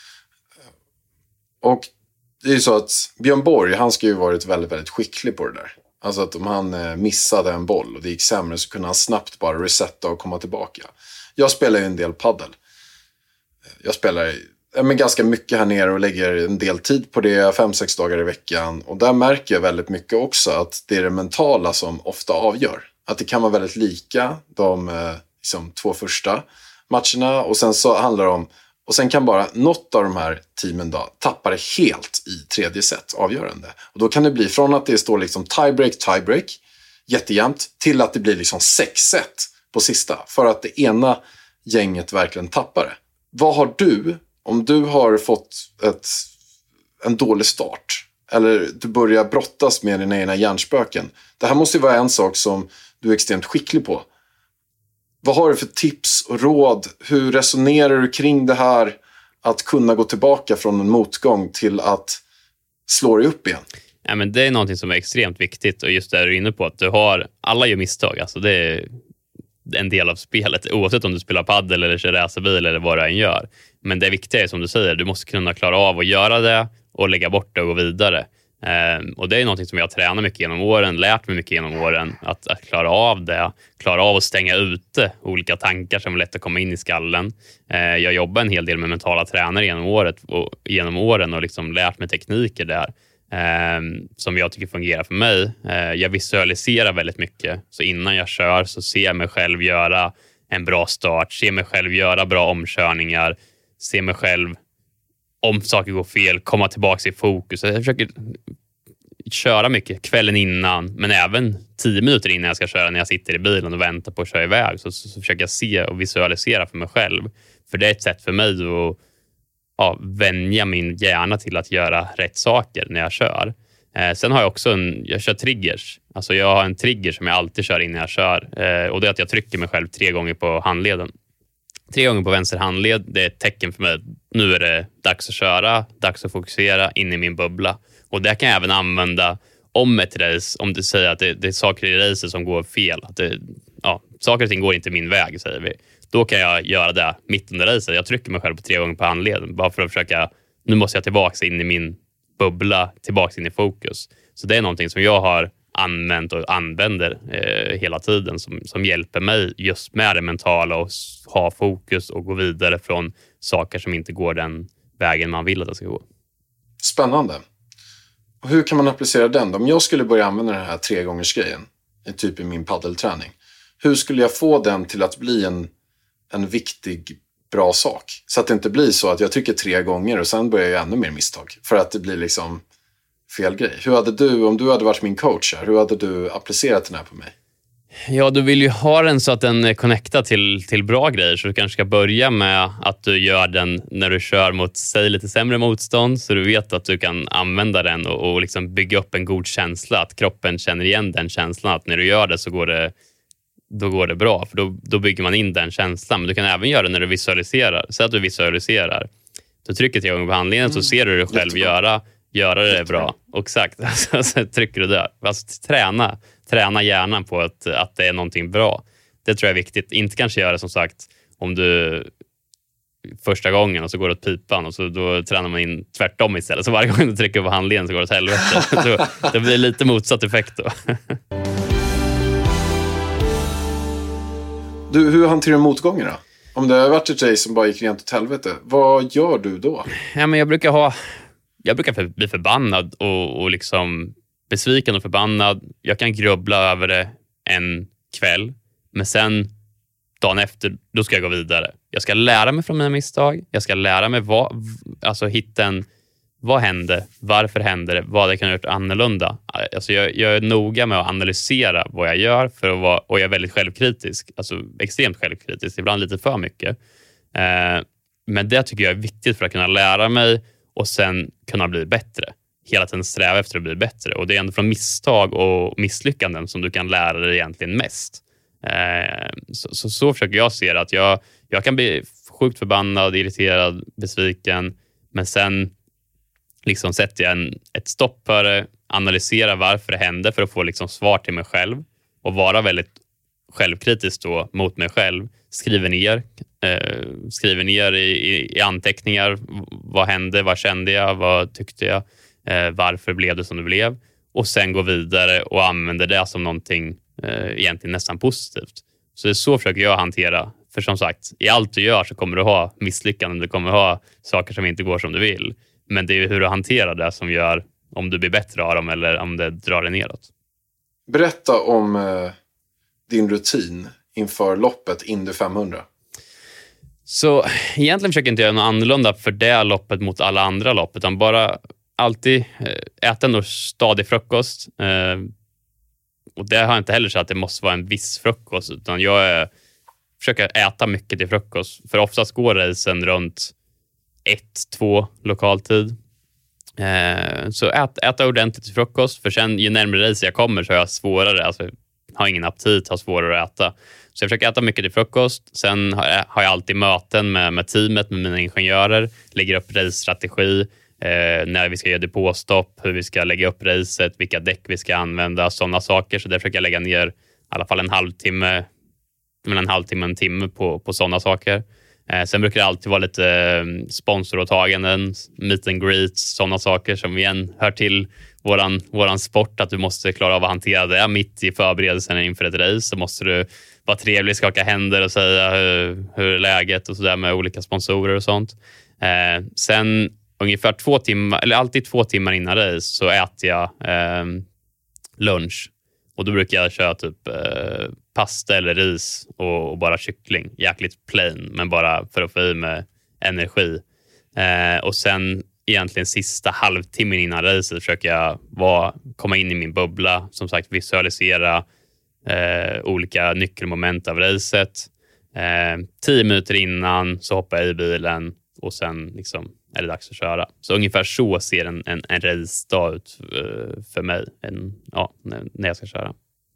Och det är ju så att Björn Borg, han ska ju varit väldigt, väldigt skicklig på det där. Alltså att om han missade en boll och det gick sämre så kunde han snabbt bara resetta och komma tillbaka. Jag spelar ju en del paddel. Jag spelar ganska mycket här nere och lägger en del tid på det 5-6 dagar i veckan. Och där märker jag väldigt mycket också att det är det mentala som ofta avgör. Att det kan vara väldigt lika de liksom 2 första matcherna och sen så handlar det om, och sen kan bara något av de här teamen då tappa det helt i 3:e set, avgörande. Och då kan det bli från att det står liksom tiebreak, jättejämnt, till att det blir liksom 6-set på sista. För att det ena gänget verkligen tappar det. Vad har du, om du har fått en dålig start, eller du börjar brottas med dina egna hjärnspöken. Det här måste ju vara en sak som du är extremt skicklig på. Vad har du för tips och råd? Hur resonerar du kring det här? Att kunna gå tillbaka från en motgång till att slå dig upp igen? Ja, men det är någonting som är extremt viktigt. Och just det du är inne på, att alla gör misstag. Alltså det är en del av spelet. Oavsett om du spelar paddel eller kör racerbil eller vad du än gör. Men det viktiga är som du säger, du måste kunna klara av att göra det och lägga bort det och gå vidare. Och det är någonting som jag tränar mycket genom åren, lärt mig mycket genom åren, att klara av det, klara av att stänga ute olika tankar som är lätt att komma in i skallen. Jag jobbar en hel del med mentala tränare genom åren och liksom lärt mig tekniker där som jag tycker fungerar för mig. Jag visualiserar väldigt mycket, så innan jag kör så ser jag mig själv göra en bra start, ser mig själv göra bra omkörningar, ser mig själv, om saker går fel, komma tillbaka i fokus. Jag försöker köra mycket kvällen innan, men även 10 minuter innan jag ska köra, när jag sitter i bilen och väntar på att köra iväg, så försöker jag se och visualisera för mig själv. För det är ett sätt för mig att vänja min hjärna till att göra rätt saker när jag kör. Sen har jag också jag kör triggers. Alltså jag har en trigger som jag alltid kör innan jag kör. Och det är att jag trycker mig själv 3 gånger på handleden. 3 gånger på vänster handled, det är ett tecken för mig. Nu är det dags att köra, dags att fokusera in i min bubbla. Och det kan jag även använda om ett race, om du säger att det är saker i racet som går fel. Att saker och ting går inte min väg, säger vi. Då kan jag göra det mitt under racet. Jag trycker mig själv på 3 gånger på handleden. Bara för att försöka, nu måste jag tillbaka in i min bubbla, tillbaka in i fokus. Så det är någonting som jag har använt och använder hela tiden som hjälper mig just med det mentala och ha fokus och gå vidare från saker som inte går den vägen man vill att det ska gå. Spännande. Och hur kan man applicera den? Om jag skulle börja använda den här 3-gångers-grejen typ i min paddelträning, hur skulle jag få den till att bli en viktig, bra sak? Så att det inte blir så att jag trycker 3 gånger och sen börjar jag ännu mer misstag. För att det blir liksom fel grej. Hur hade du, om du hade varit min coach här, hur hade du applicerat den här på mig? Ja, du vill ju ha den så att den är connectad till bra grejer. Så du kanske ska börja med att du gör den när du kör mot, säg, lite sämre motstånd. Så du vet att du kan använda den och liksom bygga upp en god känsla. Att kroppen känner igen den känslan. Att när du gör det så går det bra. För då bygger man in den känslan. Men du kan även göra det när du visualiserar. Så att du visualiserar. Du trycker 3 gånger på handleden så ser du dig själv göra det bra. Och exakt, så trycker du där. Alltså, träna hjärnan på att det är någonting bra. Det tror jag är viktigt. Inte kanske göra som sagt om du första gången och så går det åt pipan och så då tränar man in tvärtom istället. Så varje gång du trycker på handleden så går det åt helvete. Det blir lite motsatt effekt då. Du, hur hanterar du motgångar då? Om det har varit ett race som bara gick rent åt helvete, vad gör du då? Ja, men jag brukar bli förbannad och liksom besviken och förbannad. Jag kan grubbla över det en kväll, men sen dagen efter, då ska jag gå vidare. Jag ska lära mig från mina misstag. Jag ska lära mig vad hände, varför hände det, vad jag kan ha gjort annorlunda. Alltså jag är noga med att analysera vad jag gör och jag är väldigt självkritisk, alltså extremt självkritisk, ibland lite för mycket. Men det tycker jag är viktigt för att kunna lära mig och sen kunna bli bättre. Hela tiden sträva efter att bli bättre. Och det är ändå från misstag och misslyckanden som du kan lära dig egentligen mest. Så försöker jag se det, att jag kan bli sjukt förbannad, irriterad, besviken, men sen liksom sätter jag ett stopp för det, analysera varför det hände för att få liksom svar till mig själv och vara väldigt självkritisk då mot mig själv. Skriver ner i anteckningar, vad hände, vad kände jag, vad tyckte jag, varför blev det som det blev, och sen gå vidare och använda det som någonting egentligen nästan positivt. Så det är så försöker jag hantera. För som sagt, i allt du gör så kommer du ha misslyckanden, du kommer ha saker som inte går som du vill. Men det är ju hur du hanterar det som gör om du blir bättre av dem eller om det drar dig neråt. Berätta om din rutin inför loppet Indy 500. Så egentligen försöker jag inte göra något annorlunda för det loppet mot alla andra lopp, utan bara alltid äta en stadig frukost. Och det har jag inte heller så att det måste vara en viss frukost, utan jag försöker äta mycket till frukost. För oftast går racen runt 1-2 lokaltid. Så äta ordentligt till frukost. För sen ju närmare race jag kommer så har jag svårare. Alltså har ingen aptit, har svårare att äta. Så jag försöker äta mycket till frukost. Sen har jag alltid möten med teamet, med mina ingenjörer. Lägger upp race-strategi. När vi ska göra depåstopp, hur vi ska lägga upp racet, vilka däck vi ska använda, sådana saker. Så där försöker jag lägga ner i alla fall en halvtimme och en timme på sådana saker. Sen brukar det alltid vara lite sponsoråtaganden, meet and greets, sådana saker som igen hör till våran sport, att du måste klara av att hantera det. Mitt i förberedelsen inför ett race så måste du vara trevlig, skaka händer och säga hur är läget och sådär med olika sponsorer och sånt. Sen ungefär 2 timmar, eller alltid 2 timmar innan race, så äter jag lunch. Och då brukar jag köra typ pasta eller ris och bara kyckling. Jäkligt plain, men bara för att få i mig energi. Och sen egentligen sista halvtimmen innan racet försöker jag komma in i min bubbla. Som sagt, visualisera olika nyckelmoment av racet. 10 minuter innan så hoppar jag i bilen och sen liksom är det dags att köra. Så ungefär så ser en race-dag ut för mig när jag ska köra.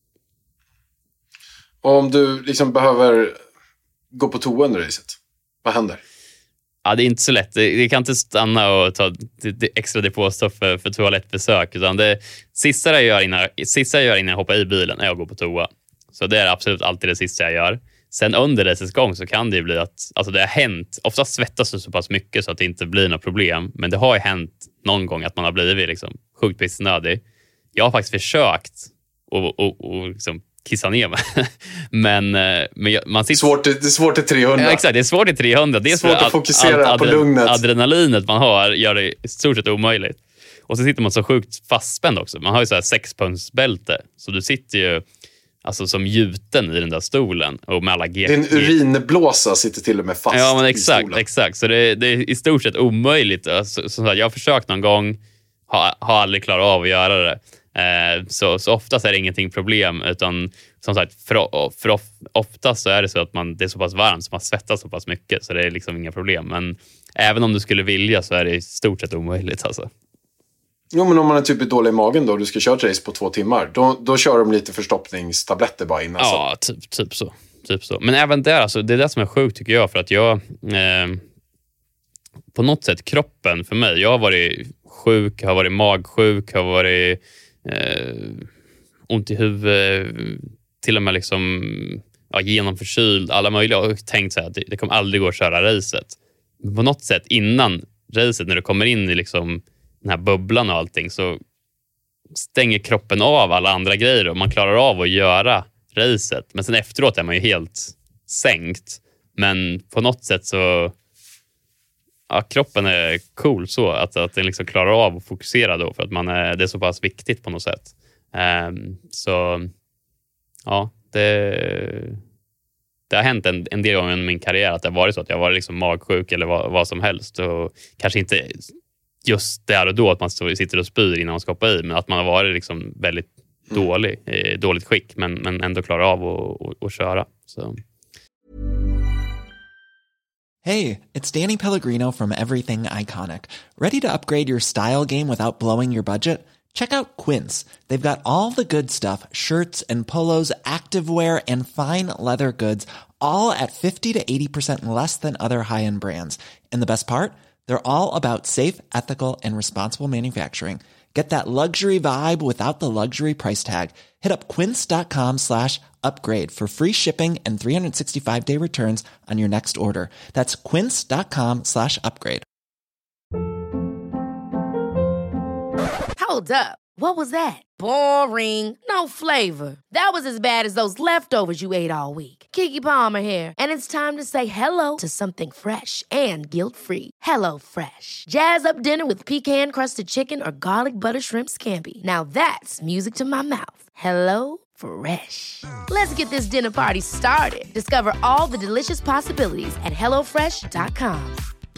Och om du liksom behöver gå på toa under racet, vad händer? Ja, det är inte så lätt. Det kan inte stanna och ta extra depåstopp för toalettbesök. Utan det sista jag gör innan jag hoppar i bilen är att gå på toa. Så det är absolut alltid det sista jag gör. Sen under racets gång så kan det ju bli att alltså det har hänt. Oftast svettas du så pass mycket så att det inte blir något problem. Men det har ju hänt någon gång att man har blivit liksom sjukt pissnödig. Jag har faktiskt försökt och liksom kissa ner mig. men man sitter... Det är svårt till 300. Ja, exakt, det är svårt till 300. Det är svårt att fokusera på lugnet. Adrenalinet man har gör det i stort sett omöjligt. Och så sitter man så sjukt fastspänd också. Man har ju så här 6-punktsbälte. Så du sitter ju alltså som gjuten i den där stolen. Och med alla Din urinblåsa sitter till och med fast. Ja, men exakt. Så det är i stort sett omöjligt. Alltså, som sagt, jag har försökt någon gång. Har aldrig klarat av att göra det. Så oftast är det ingenting problem, utan som sagt för oftast så är det så att det är så pass varmt så man svettas så pass mycket, så det är liksom inga problem. Men även om du skulle vilja så är det i stort sett omöjligt alltså. Jo, men om man är typ dålig i magen då, du ska köra ett race på 2 timmar, då kör de lite förstoppningstabletter bara innan. Ja, typ så. Men även där, alltså, det är det som är sjukt tycker jag, för att jag på något sätt kroppen för mig, jag har varit sjuk, har varit magsjuk, har varit ont i huvudet, till och med liksom genomförkyld, alla möjliga, och tänkt så här att det kommer aldrig gå att köra racet. Men på något sätt innan racet, när du kommer in i liksom den här bubblan och allting, så stänger kroppen av alla andra grejer och man klarar av att göra racet. Men sen efteråt är man ju helt sänkt. Men på något sätt så kroppen är cool så att den liksom klarar av att fokusera då, för att det är så pass viktigt på något sätt. Så ja, det har hänt en del gånger i min karriär att det har varit så att jag har varit liksom magsjuk eller vad som helst, och kanske inte just där och då att man sitter och spyr innan man ska hoppa i, men att man har varit liksom väldigt dåligt skick men ändå klarar av att köra. Så. Hey, it's Danny Pellegrino from Everything Iconic. Ready to upgrade your style game without blowing your budget? Check out Quince. They've got all the good stuff, shirts and polos, activewear and fine leather goods, all at 50 to 80% less than other high-end brands. And the best part? They're all about safe, ethical, and responsible manufacturing. Get that luxury vibe without the luxury price tag. Hit up quince.com/upgrade for free shipping and 365-day returns on your next order. That's quince.com/upgrade. Hold up. What was that? Boring. No flavor. That was as bad as those leftovers you ate all week. Keke Palmer here. And it's time to say hello to something fresh and guilt-free. Hello Fresh. Jazz up dinner with pecan-crusted chicken or garlic butter shrimp scampi. Now that's music to my mouth. Hello Fresh. Let's get this dinner party started. Discover all the delicious possibilities at hellofresh.com.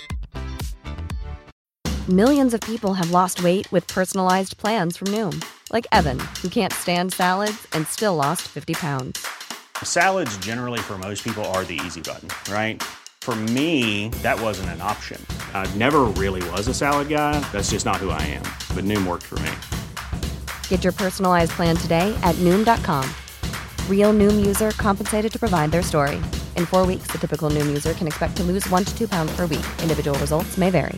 Millions of people have lost weight with personalized plans from Noom. Like Evan, who can't stand salads and still lost 50 pounds. Salads generally for most people are the easy button, right? For me, that wasn't an option. I never really was a salad guy. That's just not who I am. But Noom worked for me. Get your personalized plan today at Noom.com. Real Noom user compensated to provide their story. In 4 weeks, the typical Noom user can expect to lose 1 to 2 pounds per week. Individual results may vary.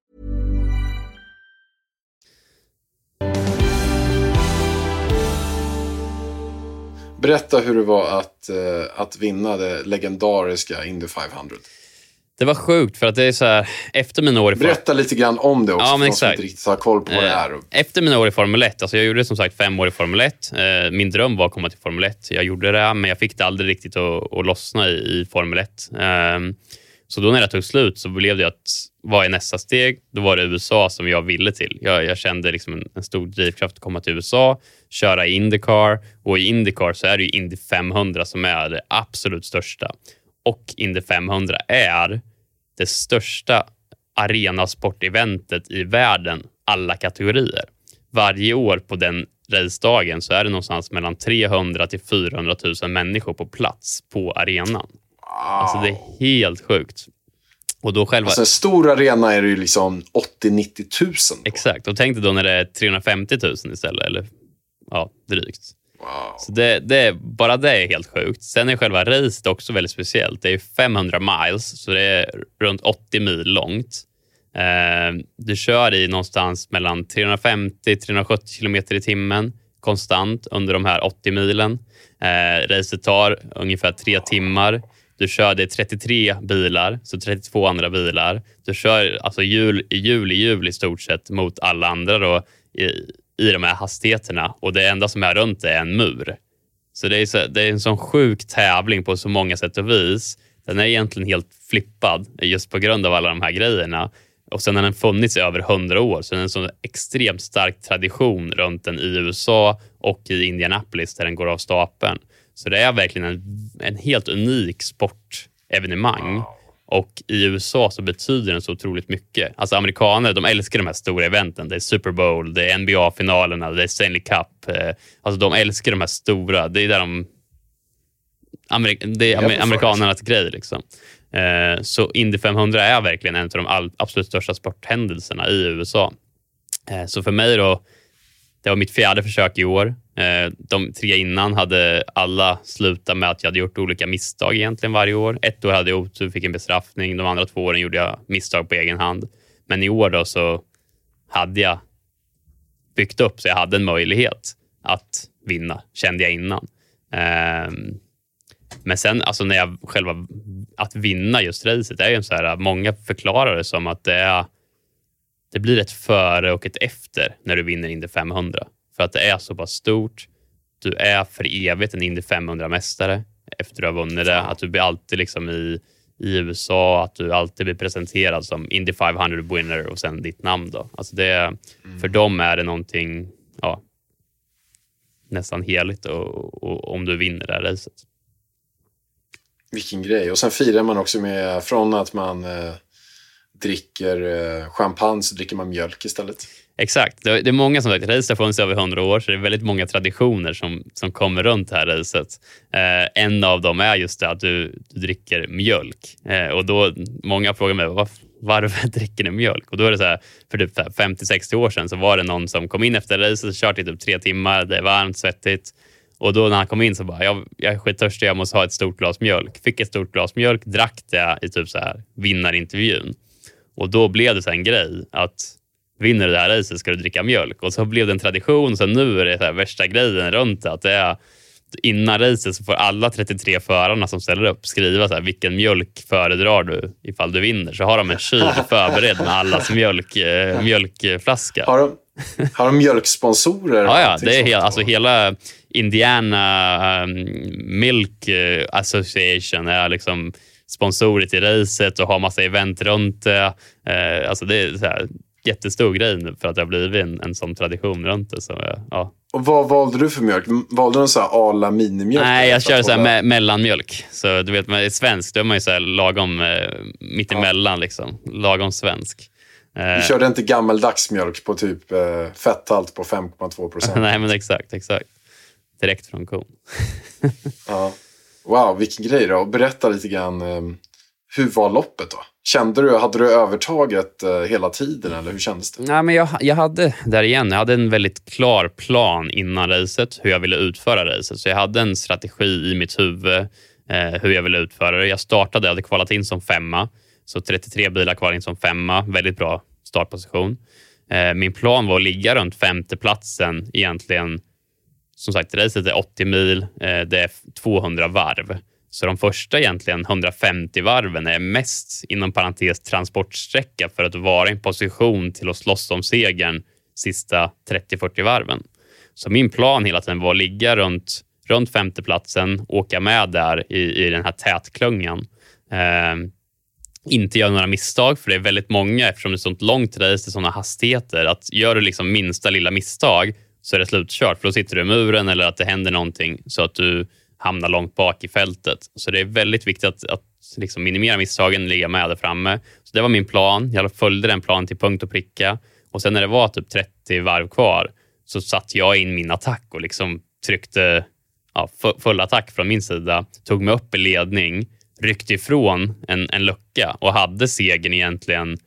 Berätta hur det var att vinna det legendariska Indy 500. Det var sjukt för att det är så här, efter mina år i Berätta lite grann om det också, ja, men för som inte riktigt har koll på vad det är. Efter mina år i Formel 1, alltså jag gjorde som sagt 5 år i Formel 1. Min dröm var att komma till Formel 1. Jag gjorde det, men jag fick det aldrig riktigt att lossna i Formel 1. Så då när det tog slut så blev det att vad är nästa steg? Då var det USA som jag ville till. Jag kände liksom en stor drivkraft att komma till USA, köra i IndyCar. Och i IndyCar så är det ju Indy 500 som är det absolut största. Och Indy 500 är det största arenasporteventet i världen, alla kategorier. Varje år på den racedagen så är det någonstans mellan 300 till 400 000 människor på plats på arenan. Alltså det är helt sjukt. Och då själva... Alltså en stor arena är det ju liksom 80-90 000. Exakt, och tänk dig då när det är 350 000 istället, eller ja, drygt. Wow. Så bara det är helt sjukt. Sen är själva racet också väldigt speciellt. Det är 500 miles, så det är runt 80 mil långt. Du kör i någonstans mellan 350-370 kilometer i timmen konstant under de här 80 milen. Racet tar ungefär 3 timmar. Du kör det 33 bilar, så 32 andra bilar. Du kör alltså hjul i stort sett mot alla andra då, i de här hastigheterna. Och det enda som är runt är en mur. Så det är en sån sjuk tävling på så många sätt och vis. Den är egentligen helt flippad just på grund av alla de här grejerna. Och sen har den funnits i över 100 år. Så det är en sån extremt stark tradition runt den i USA och i Indianapolis där den går av stapeln. Så det är verkligen en helt unik sportevenemang. Och i USA så betyder den så otroligt mycket. Alltså amerikaner, de älskar de här stora eventen. Det är Super Bowl, det är NBA-finalerna, det är Stanley Cup. Alltså de älskar de här stora. Det är där det är amerikanernas grej liksom. Så Indy 500 är verkligen en av de absolut största sporthändelserna i USA. Så för mig då, det var mitt 4:e försök i år. De 3 innan hade alla slutat med att jag hade gjort olika misstag egentligen varje år. 1 år hade jag otur, fick en bestraffning. De andra 2 åren gjorde jag misstag på egen hand. Men i år då så hade jag byggt upp så jag hade en möjlighet att vinna, kände jag innan. Men sen alltså när jag själva att vinna just racet är ju så här, många förklarar det som att det blir ett före och ett efter när du vinner Indy 500. För att det är så pass stort. Du är för evigt en Indy 500-mästare efter du har vunnit det. Att du blir alltid liksom i USA, att du alltid blir presenterad som Indy 500 winner och sen ditt namn då. Alltså för dem är det någonting nästan heligt och om du vinner det här racet. Vilken grej. Och sen firar man också med från att man dricker champagne så dricker man mjölk istället. Exakt. Det är många som sagt, racet har funnits över 100 år, så det är väldigt många traditioner som kommer runt det här racet. En av dem är just det att du dricker mjölk. Och då, många frågar mig, varför dricker ni mjölk? Och då är det så här, för typ 50-60 år sedan så var det någon som kom in efter racet och kört i typ 3 timmar, det är varmt, svettigt. Och då när han kom in så bara, jag är skittörstig, jag måste ha ett stort glas mjölk. Fick ett stort glas mjölk, drack det i typ så här vinnarintervjun. Och då blev det så här en grej att vinner du det här racet ska du dricka mjölk. Och så blev det en tradition, så nu är det så här värsta grejen runt att det är innan racet så får alla 33 förarna som ställer upp skriva så här, vilken mjölk föredrar du ifall du vinner. Så har de en kyl förberedd med allas mjölkflaska. Har de mjölksponsorer? Ja, det är hela Indiana Milk Association är liksom sponsorer till racet och har massa event runt det. Alltså det är så här jättestor grej nu för att det har blivit en sån tradition runt det. Så, ja. Och vad valde du för mjölk? Valde du en så här ala minimjölk? Nej, jag kör så här mellanmjölk. Så du vet, man är svensk, då är man ju så här lagom mittemellan liksom. Lagom svensk. Du körde inte gammaldags mjölk på typ fetthalt på 5,2%. Nej, men exakt. Direkt från kon. Ja. Wow, vilken grej då. Och berätta lite grann, hur var loppet då? Hade du övertaget hela tiden eller hur kändes det? Nej, men jag hade en väldigt klar plan innan racet, hur jag ville utföra racet. Så jag hade en strategi i mitt huvud hur jag ville utföra det. Jag hade kvalat in som 5:a. Så 33 bilar kvalade in som 5:a. Väldigt bra startposition. Min plan var att ligga runt 5:e platsen egentligen. Som sagt, racet är 80 mil. Det är 200 varv. Så de första egentligen 150 varven är mest inom parentes transportsträcka för att vara i en position till att slåss om segern sista 30-40 varven. Så min plan hela tiden var att ligga runt 5:e platsen, åka med där i den här tätklungan. Inte göra några misstag, för det är väldigt många, eftersom det är sånt långt race, det är såna hastigheter, att gör du liksom minsta lilla misstag så är det slutkört, för då sitter du i muren eller att det händer någonting så att du hamnar långt bak i fältet. Så det är väldigt viktigt att liksom minimera misstagen, ligga med där framme. Så det var min plan. Jag följde den planen till punkt och pricka. Och sen när det var typ 30 varv kvar så satte jag in min attack och liksom tryckte full attack från min sida. Tog mig upp i ledning, ryckte ifrån en lucka och hade segern egentligen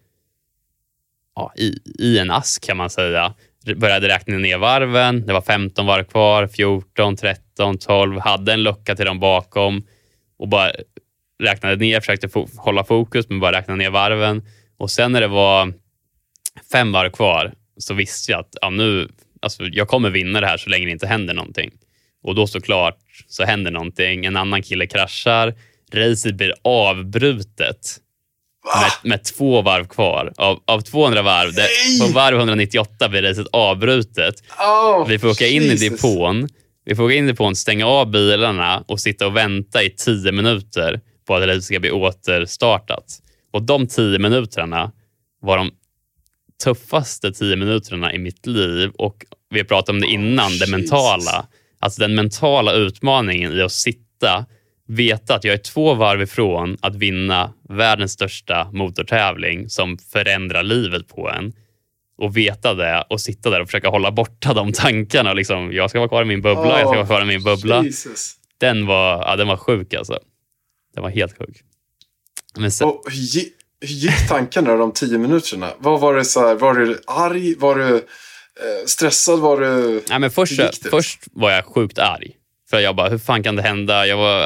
i en ask kan man säga. Började räkna ner varven. Det var 15 varv kvar, 14, 13, 12. Hade en lucka till dem bakom och bara räknade ner. Försökte hålla fokus men bara räkna ner varven. Och sen när det var 5 varv kvar så visste jag att jag kommer vinna det här så länge det inte händer någonting. Och då såklart så händer någonting. En annan kille kraschar. Racet blir avbrutet. Med 2 varv kvar. Av 200 varv. På varv 198 blir racet avbrutet. Vi får åka in i depån. Stänga av bilarna och sitta och vänta i 10 minuter på att racet ska bli återstartat. Och de 10 minuterna var de tuffaste 10 minuterna i mitt liv. Och vi har pratat om det innan, det mentala. Alltså den mentala utmaningen i att veta att jag är 2 varv ifrån att vinna världens största motortävling som förändrar livet på en. Och veta det och sitta där och försöka hålla borta de tankarna. Och liksom, jag ska vara kvar i min bubbla, Jesus. Den var sjuk alltså. Den var helt sjuk. Men sen... hur gick tankarna de 10 minuterna? Vad var det så här? Var du arg? Var du stressad? Var du... Nej, men först var jag sjukt arg. För jag bara, hur fan kan det hända?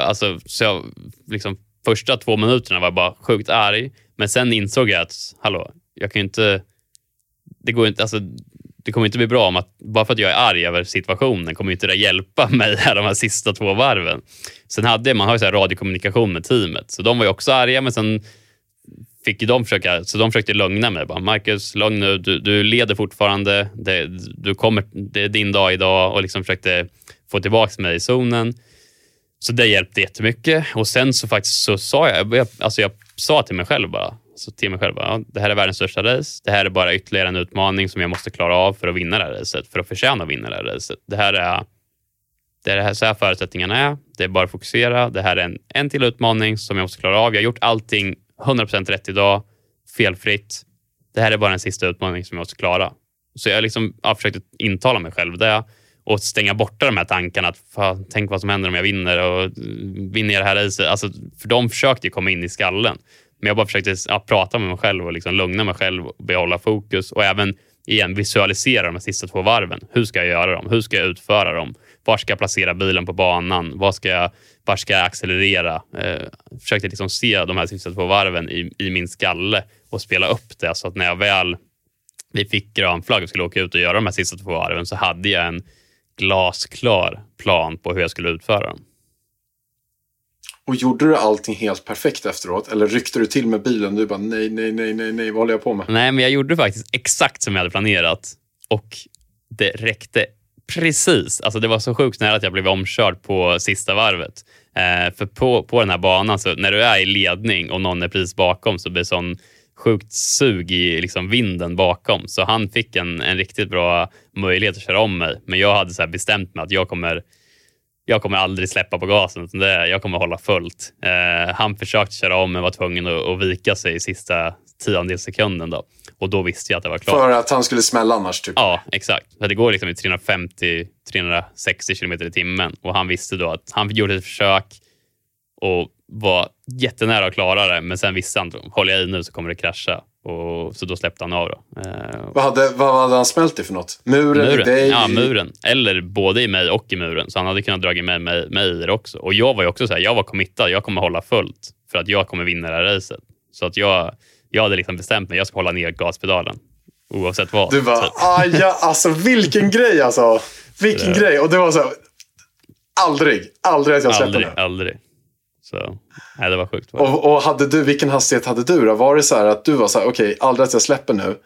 Första 2 minuterna var jag bara sjukt arg. Men sen insåg jag att, jag kan ju inte... Det går inte, det kommer inte bli bra om att, bara för att jag är arg över situationen kommer inte det hjälpa mig här de här sista 2 varven. Sen man har ju så här radiokommunikation med teamet. Så de var ju också arga, men sen fick ju de försökte lugna mig. Bara, Marcus, lugn nu, du leder fortfarande. Det är din dag idag, och liksom försökte få tillbaka mig i zonen. Så det hjälpte jättemycket. Och sen så faktiskt så sa jag sa till mig själv bara, det här är världens största race. Det här är bara ytterligare en utmaning som jag måste klara av för att vinna det här racet. För att förtjäna att vinna det här racet. Det är så här förutsättningarna är. Det är bara att fokusera. Det här är en till utmaning som jag måste klara av. Jag har gjort allting 100% rätt idag. felfritt. Det här är bara en sista utmaning som jag måste klara. Så jag liksom har försökt intala mig själv det och stänga borta de här tankarna att tänk vad som händer om jag vinner och vinner det här racet. Alltså, för de försökte ju komma in i skallen. Men jag bara försökte prata med mig själv och liksom lugna mig själv och behålla fokus och även igen visualisera de sista 2 varven. Hur ska jag göra dem? Hur ska jag utföra dem? Var ska jag placera bilen på banan? Var ska jag accelerera? Försökte liksom se de här sista 2 varven i min skalle och spela upp det så att när vi fick grön flagg och skulle åka ut och göra de här sista 2 varven så hade jag en glasklar plan på hur jag skulle utföra dem. Och gjorde du allting helt perfekt efteråt? Eller ryckte du till med bilen? Du bara nej, vad håller jag på med? Nej, men jag gjorde faktiskt exakt som jag hade planerat. Och det räckte precis. Alltså det var så sjukt nära att jag blev omkörd på sista varvet. För på den här banan, så när du är i ledning och någon är precis bakom så blir det sån sjukt sug i liksom vinden bakom. Så han fick en riktigt bra möjlighet att köra om mig. Men jag hade så här bestämt mig att jag kommer aldrig släppa på gasen. Utan jag kommer hålla fullt. Han försökte köra om men var tvungen att vika sig i sista 10:e sekunden då. Och då visste jag att det var klart. För att han skulle smälla annars typ? Ja, exakt. För det går liksom i 350-360 km i timmen. Och han visste då att han gjorde ett försök och var jättenära att klara det. Men sen visste han, håller jag i nu så kommer det krascha. Och så då släppte han av då. Vad hade han smält i för något? Muren i dig? Ja, muren. Eller både i mig och i muren. Så han hade kunnat dra med mig i det också. Och jag var ju också så här, jag var committad. Jag kommer hålla fullt för att jag kommer vinna det här racet. Så att jag hade liksom bestämt mig. Jag ska hålla ner gaspedalen. Oavsett vad. Du bara, alltså vilken grej alltså. Vilken grej. Och det var så här, aldrig att jag släppte det. Aldrig. Så, nej, det var sjukt. Och vilken hastighet hade du då? Var det så här att du var så här, okej, aldrig att jag släpper nu.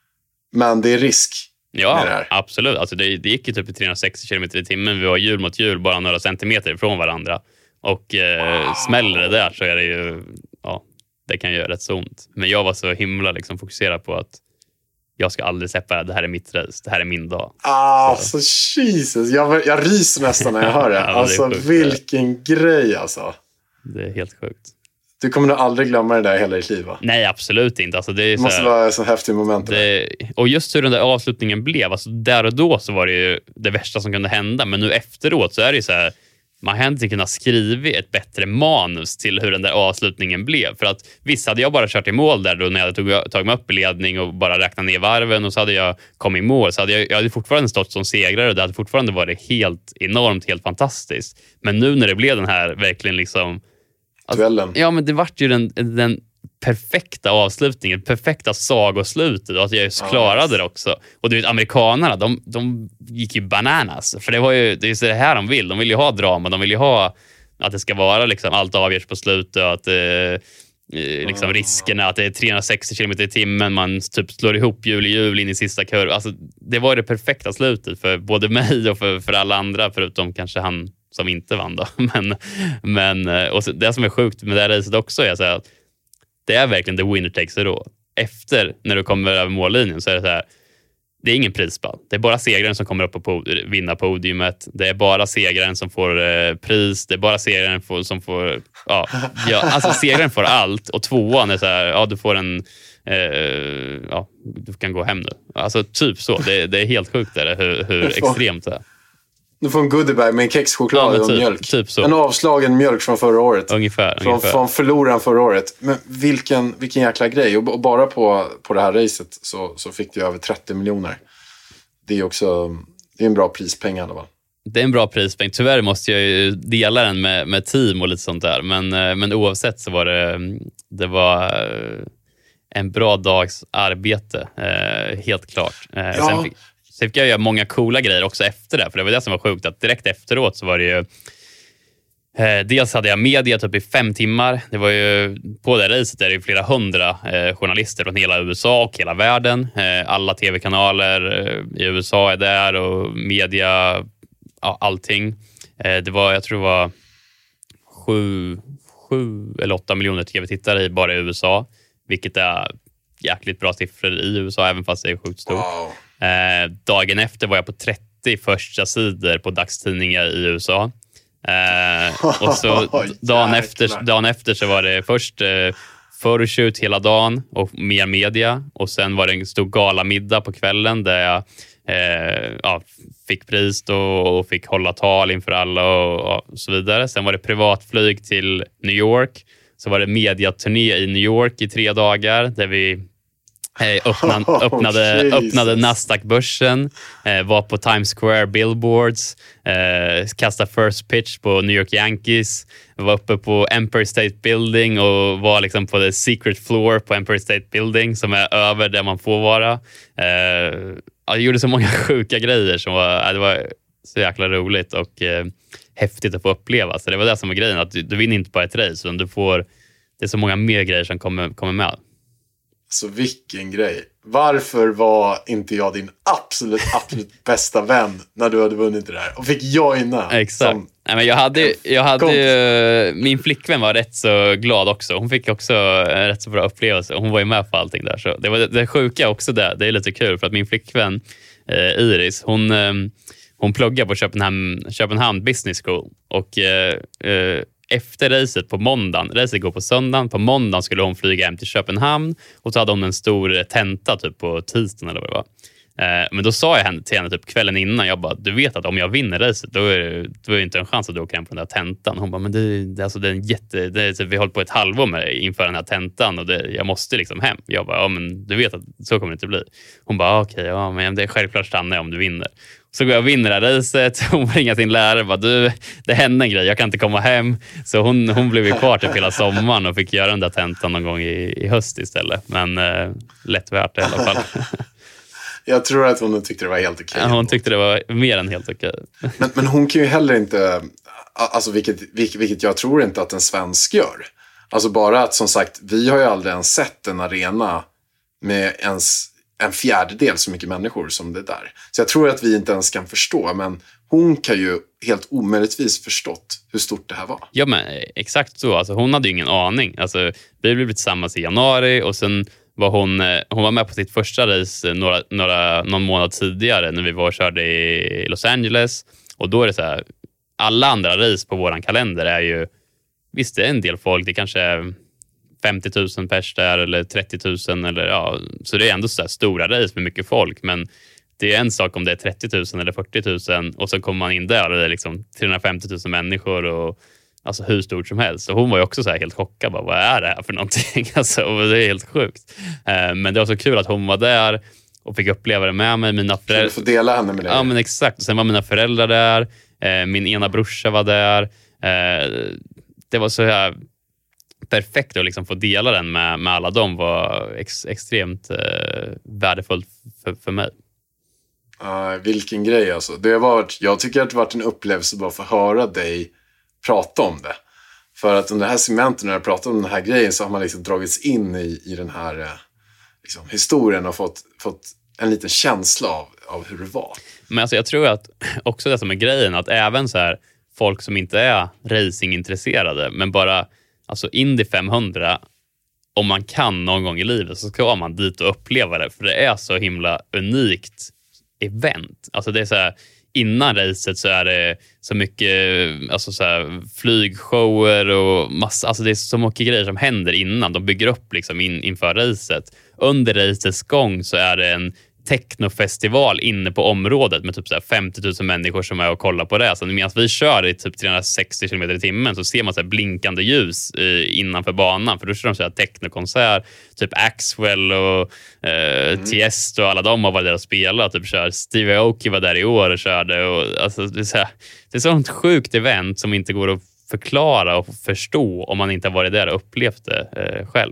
Men det är risk. Ja, absolut. Alltså det gick ju typ i 360 km i timmen. Vi var hjul mot hjul, bara några centimeter ifrån varandra. Och smäller det där så är det ju, ja, det kan göra rätt så ont. Men jag var så himla liksom fokuserad på att jag ska aldrig släppa det här är mitt race, det här är min dag. Så Jesus, jag ryser nästan när jag hör det. Ja, alltså det vilken grej alltså. Det är helt sjukt. Du kommer nog aldrig glömma det där hela ditt liv, va? Nej, absolut inte. Alltså, det måste vara en så häftig moment. Och just hur den där avslutningen blev, alltså, där och då så var det ju det värsta som kunde hända. Men nu efteråt så är det ju så här, man hade inte kunnat skriva ett bättre manus till hur den där avslutningen blev. För att visst hade jag bara kört i mål där då när jag hade tagit mig upp i ledning och bara räknat ner varven och så hade jag kommit i mål. Så jag hade fortfarande stått som segrare och det hade fortfarande varit helt enormt, helt fantastiskt. Men nu när det blev den här verkligen liksom... duellen. Ja, men det vart ju den perfekta avslutningen, perfekta sagoslutet och att jag just klarade det också. Och du vet, amerikanerna, de gick ju bananas. För det är så här de vill. De vill ju ha drama, de vill ju ha att det ska vara liksom allt avgörs på slutet och att liksom riskerna, att det är 360 km i timmen, man typ slår ihop hjul i hjul in i sista kurv. Alltså, det var det perfekta slutet för både mig och för alla andra, förutom kanske han som inte vann då. Men och så, det som är sjukt med det här racet också är så här, att det är verkligen the winner takes it all. Efter, när du kommer över mållinjen så är det så här, det är ingen prispall. Det är bara segraren som kommer upp och vinna podiumet. Det är bara segraren som får pris. Det är bara segraren som får... alltså segraren får allt. Och tvåan är så här, du får en... du kan gå hem nu. Alltså typ så. Det är helt sjukt där, hur extremt det är. Du får en goodiebag med en kexchoklad och mjölk. Typ så. En avslagen mjölk från förra året. Ungefär. Från förloraren förra året. Men vilken jäkla grej. Och bara på det här racet så fick du över 30 miljoner. Det är en bra prispeng i alla fall. Det är en bra prispeng. Tyvärr måste jag ju dela den med team och lite sånt där. Men oavsett så var det var en bra dags arbete. Helt klart. Sen fick jag göra många coola grejer också efter det. För det var det som var sjukt, att direkt efteråt så var det ju... dels hade jag media typ i 5 timmar. Det var ju, på det racet är det ju flera 100 journalister från hela USA och hela världen. Alla tv-kanaler i USA är där och media, allting. Jag tror det var 7 eller 8 miljoner tv-tittare bara i USA. Vilket är jäkligt bra siffror i USA, även fast det är sjukt stort. Wow. Dagen efter var jag på 30 första sidor på dagstidningar i USA. Och så dagen efter så var det först photoshoot hela dagen och mer media. Och sen var det en stor galamiddag på kvällen där jag fick pris och fick hålla tal inför alla och så vidare. Sen var det privatflyg till New York. Så var det mediaturné i New York i 3 dagar där vi öppnade Nasdaq-börsen, var på Times Square billboards, kastade first pitch på New York Yankees, var uppe på Empire State Building och var liksom på the secret floor på Empire State Building som är över där man får vara. Jag gjorde så många sjuka grejer som det var så jäkla roligt och häftigt att få uppleva. Så det var det som var grejen, att du vinner inte bara ett race utan det är så många mer grejer som kommer med. Så vilken grej. Varför var inte jag din absolut bästa vän när du hade vunnit det där? Och fick joina. Exakt. Nej, men jag hade min flickvän var rätt så glad också. Hon fick också en rätt så bra upplevelse. Hon var ju med på allting där. Så det var det sjuka också där. Det är lite kul för att min flickvän Iris, hon pluggar på Köpenhamn Business School. Och efter racet på måndagen, racet går på söndagen, på måndagen skulle hon flyga hem till Köpenhamn och så hade hon en stor tenta typ på tisdagen eller vad det var. Men då sa jag till henne typ kvällen innan, jag bara, du vet att om jag vinner racet då är det inte en chans att du åker hem på den där tentan. Hon bara, men det är typ, vi håller på ett halvår inför den här tentan och jag måste liksom hem. Jag bara, ja men du vet att så kommer det inte bli. Hon bara, okej, ja men det är självklart stannar jag om du vinner. Så går jag och vinner det här racet. Hon ringer sin lärare och bara, det hände en grej, jag kan inte komma hem. Så hon blev ju kvar typ hela sommaren och fick göra den där tentan någon gång i höst istället. Men lätt värt det i alla fall. Jag tror att hon tyckte det var helt okej. Ja, hon tyckte det var mer än helt okej. Men hon kan ju heller inte, alltså vilket jag tror inte att en svensk gör. Alltså bara att som sagt, vi har ju aldrig ens sett en arena med ens en fjärdedel så mycket människor som det där. Så jag tror att vi inte ens kan förstå, men hon kan ju helt omöjligtvis förstått hur stort det här var. Ja, men exakt så. Alltså, hon hade ju ingen aning. Alltså, vi blev tillsammans i januari och sen var hon var med på sitt första race någon månad tidigare när vi var och körde i Los Angeles. Och då är det så här, alla andra race på våran kalender är ju, visst det är en del folk, det kanske är 50 000 pers där eller 30 000 eller ja, så det är ändå så här stora race med mycket folk, men det är en sak om det är 30 000 eller 40 000 och så kommer man in där och det är liksom 350 000 människor och alltså hur stort som helst. Och hon var ju också så här helt chockad, bara, vad är det här för någonting? Alltså, och det är helt sjukt. Men det var så kul att hon var där och fick uppleva det med mig. Mina föräldrar... Du får dela henne med dig. Ja, men exakt. Sen var mina föräldrar där. Min ena brorsa var där. Det var så här perfekt att liksom få dela den med alla dem var extremt värdefullt för mig. Vilken grej alltså. Jag tycker att det har varit en upplevelse bara för att höra dig prata om det. För att under det här segmentet när jag pratar om den här grejen så har man liksom dragits in i den här liksom, historien och fått en liten känsla av hur det var. Men alltså jag tror att också det som är grejen, att även så här folk som inte är racingintresserade men bara alltså Indy 500, om man kan någon gång i livet så ska man dit och uppleva det, för det är så himla unikt event. Alltså det är så här, innan racet så är det så mycket alltså så här, flygshower och massa, alltså det är så mycket grejer som händer innan. De bygger upp liksom inför racet. Under racets gång så är det en technofestival inne på området med typ så här 50 000 människor som är och kollar på det. Så medan vi kör i typ 360 km i timmen så ser man så här blinkande ljus innanför banan. För då kör de så här technokonsert, typ Axwell och Tiesto och alla de har varit där och spelat. Typ kör Steve Aoki var där i år och körde. Och, alltså, det är sånt sjukt event som inte går att förklara och förstå om man inte har varit där och upplevt det själv.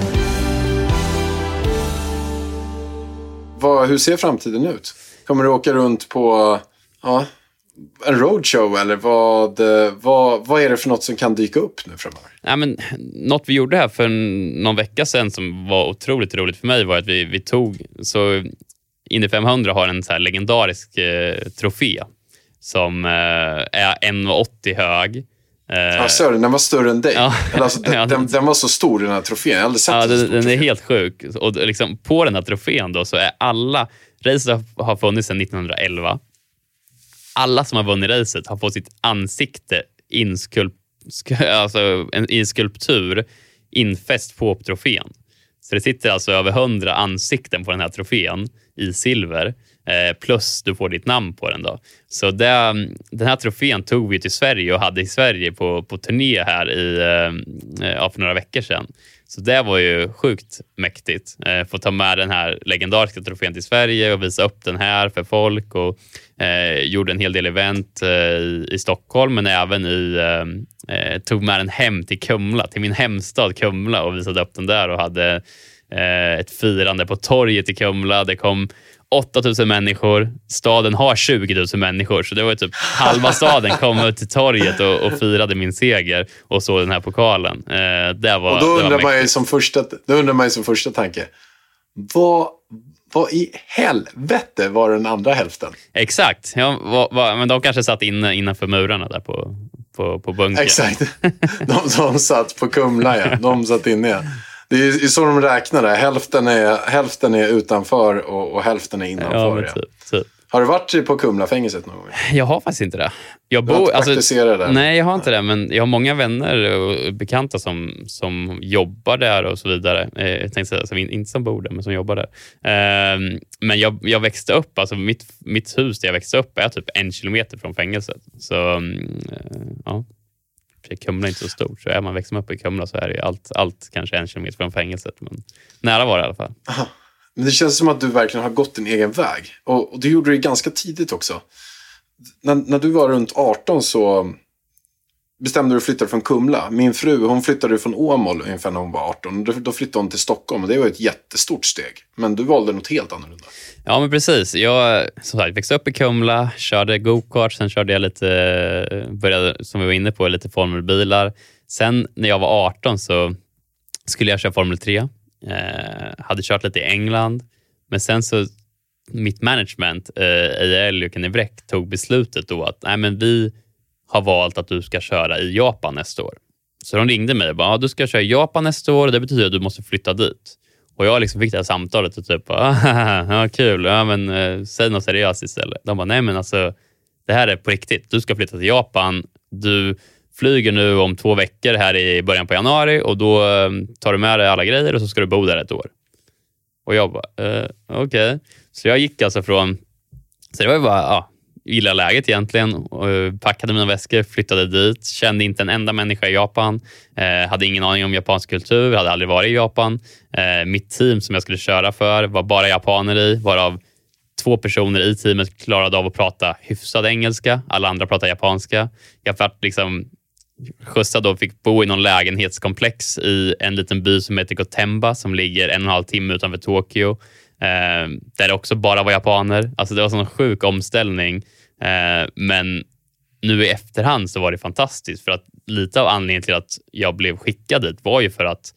Hur ser framtiden ut? Kommer du åka runt på en roadshow eller vad är det för något som kan dyka upp nu framöver? Ja, men något vi gjorde här för någon vecka sedan som var otroligt roligt för mig var att vi tog, så Indy 500 har en så här legendarisk trofé som är 1,80 hög. Den var större än dig. Ja. Alltså, den var så stor, den här trofén. Jag har aldrig sett den är helt sjuk. Och liksom, på den här trofén då, så är alla racet har funnits sedan 1911. Alla som har vunnit racet har fått sitt ansikte i en skulptur infäst på trofén. Så det sitter alltså över 100 ansikten på den här trofén i silver. Plus du får ditt namn på den då. Så den här trofén tog vi till Sverige och hade i Sverige på turné här för några veckor sedan. Så det var ju sjukt mäktigt. Få ta med den här legendariska trofén till Sverige och visa upp den här för folk. Och gjorde en hel del event i Stockholm, men även tog med den hem till Kumla, till min hemstad Kumla, och visade upp den där och hade ett firande på torget i Kumla. Det kom 8000 människor. Staden har 20 000 människor, så det var typ halva staden kom ut till torget och firade min seger och så den här pokalen. Och då undrar man ju som första tanke, vad i helvete var den andra hälften? Exakt. Men de kanske satt innanför murarna där på bunkern. Exakt. De satt på Kumla, ja. De satt inne, ja. Det är så de räknar det. Hälften är utanför och hälften är innanför. Ja, men typ. Har du varit på Kumla-fängelset någon gång? Jag har faktiskt inte det. Du har inte praktiserat det? Nej, jag har inte det. Men jag har många vänner och bekanta som jobbar där och så vidare. Jag tänkte säga, alltså, inte som bor där, men som jobbar där. Men jag växte upp, alltså mitt hus där jag växte upp är typ 1 kilometer från fängelset. Så ja. Kumla är inte så stort, så är man växer upp i Kumla så är det allt kanske 1 kilometer från fängelset, men nära var det i alla fall. Aha. Men det känns som att du verkligen har gått din egen väg, och du gjorde det ganska tidigt också. När du var runt 18 så bestämde du att flytta från Kumla. Min fru, hon flyttade från Åmål ungefär när hon var 18. Då flyttade hon till Stockholm, och det var ett jättestort steg. Men du valde något helt annorlunda. Ja, men precis. Jag som sagt växte upp i Kumla, körde go-kart, sen körde jag började, som vi var inne på, lite formelbilar. Sen när jag var 18 så skulle jag köra Formel 3. Hade kört lite i England. Men sen så mitt management, AL och Kenny Bräck, tog beslutet då att nej, men vi har valt att du ska köra i Japan nästa år. Så de ringde mig och bara, du ska köra i Japan nästa år, och det betyder att du måste flytta dit. Och jag liksom fick det här samtalet och typ, ja, kul, ja, men säg något seriöst istället. De bara, nej men alltså, det här är på riktigt. Du ska flytta till Japan, du flyger nu om 2 veckor här i början på januari, och då tar du med dig alla grejer och så ska du bo där 1 år. Och jag bara, okej. Så jag gick alltså så det var ju bara, gilla läget egentligen, packade mina väskor, flyttade dit, kände inte en enda människa i Japan, hade ingen aning om japansk kultur, hade aldrig varit i Japan. Mitt team som jag skulle köra för var bara japaner i, varav 2 personer i teamet klarade av att prata hyfsad engelska, alla andra pratade japanska. Jag var liksom skjutsad och fick bo i någon lägenhetskomplex i en liten by som heter Gotemba, som ligger 1,5 timme utanför Tokyo. Där det också bara var japaner. Alltså det var sån sjuk omställning, men nu i efterhand så var det fantastiskt, för att lite av anledningen till att jag blev skickad dit var ju för att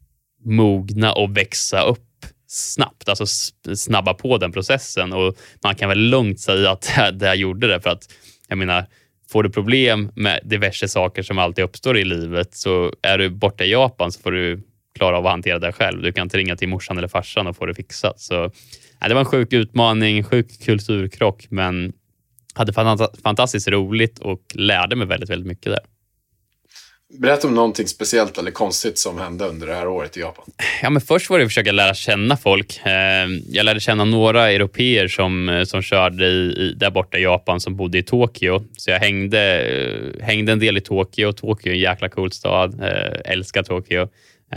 mogna och växa upp snabbt, alltså snabba på den processen. Och man kan väl lugnt säga att det jag gjorde det, för att jag menar, får du problem med diverse saker som alltid uppstår i livet, så är du borta i Japan så får du klara av att hantera det själv. Du kan inte ringa till morsan eller farsan och få det fixat. Så det var en sjuk utmaning, sjuk kulturkrock, men hade fantastiskt roligt och lärde mig väldigt, väldigt mycket där. Berätta om någonting speciellt eller konstigt som hände under det här året i Japan. Ja, men först var det att försöka lära känna folk. Jag lärde känna några europeer som körde där borta i Japan, som bodde i Tokyo. Så jag hängde en del i Tokyo. Tokyo är en jäkla cool stad. Älskar Tokyo.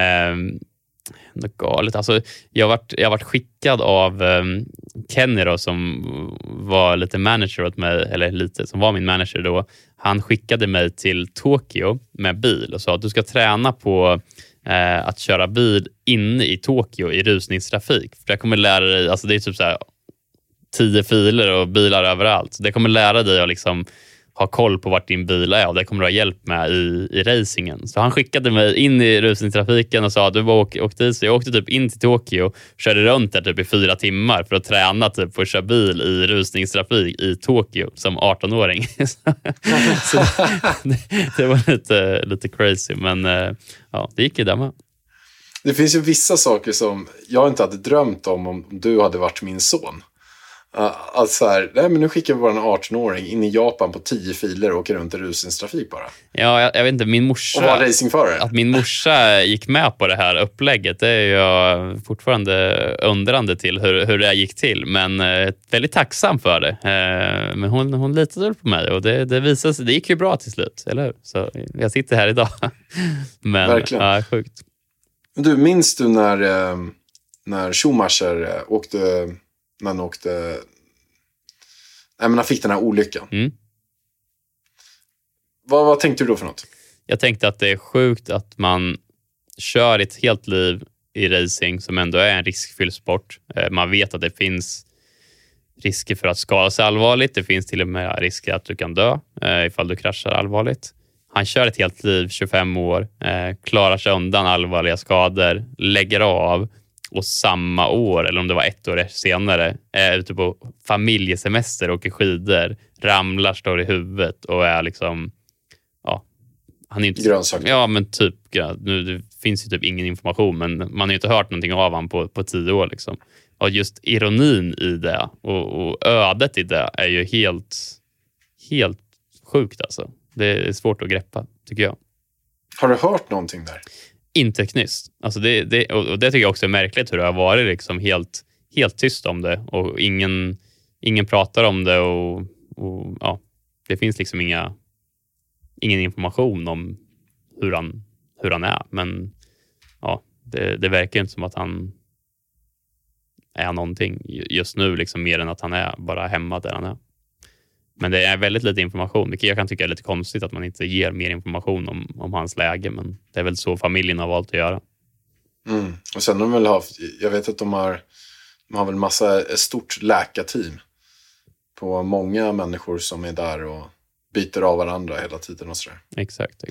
Något galet. Alltså, jag varit skickad av Kenny då, som var lite manager åt mig, eller lite, som var min manager då. Han skickade mig till Tokyo med bil och sa att du ska träna på att köra bil inne i Tokyo i rusningstrafik. För jag kommer lära dig, alltså det är typ så här 10 filer och bilar överallt. Så det kommer lära dig att liksom ha koll på vart din bil är, och det kommer du ha hjälp med i racingen. Så han skickade mig in i rusningstrafiken och sa att du bara åk dit. Så jag åkte typ in till Tokyo, körde runt där typ i 4 timmar för att träna typ på att köra bil i rusningstrafik i Tokyo som 18-åring. Så det var lite crazy, men ja, det gick ju där med. Det finns ju vissa saker som jag inte hade drömt om du hade varit min son. Alltså här, nej, men nu skickar vi bara en 18-åring in i Japan på 10 filer och åker runt i rusningstrafik bara. Ja, jag vet inte, min morsa... Och var racingförare. Att min morsa gick med på det här upplägget, det är jag fortfarande undrande till hur det gick till. Men väldigt tacksam för det. Men hon litade på mig och det visade sig, det gick ju bra till slut, eller hur? Så jag sitter här idag. Men, verkligen. Ja, sjukt. Du, minns du när Schumacher åkte... När han fick den här olyckan. Mm. Vad tänkte du då för något? Jag tänkte att det är sjukt att man kör ett helt liv i racing som ändå är en riskfylld sport. Man vet att det finns risker för att skada sig allvarligt. Det finns till och med risker att du kan dö ifall du kraschar allvarligt. Han kör ett helt liv, 25 år, klarar sig undan allvarliga skador, lägger av. Och samma år, eller om det var 1 år senare, är ute på familjesemester, åker skidor, ramlar, står i huvudet och är liksom, ja, han är inte... Grönsak. Ja, men typ, nu det finns ju typ ingen information, men man har ju inte hört någonting av han på 10 år liksom. Och just ironin i det och ödet i det är ju helt sjukt alltså. Det är svårt att greppa, tycker jag. Har du hört någonting där? Inte knyst. Alltså det tycker jag också är märkligt hur det har varit liksom helt tyst om det och ingen pratar om det och ja, det finns liksom ingen information om hur han är, men ja, det verkar inte som att han är någonting just nu liksom, mer än att han är bara hemma där han är. Men det är väldigt lite information, vilket jag kan tycka är lite konstigt att man inte ger mer information om hans läge, men det är väl så familjen har valt att göra. Mm. Och sen har de väl haft, jag vet att de har väl ett stort läkarteam på många människor som är där och byter av varandra hela tiden och sådär. Exakt.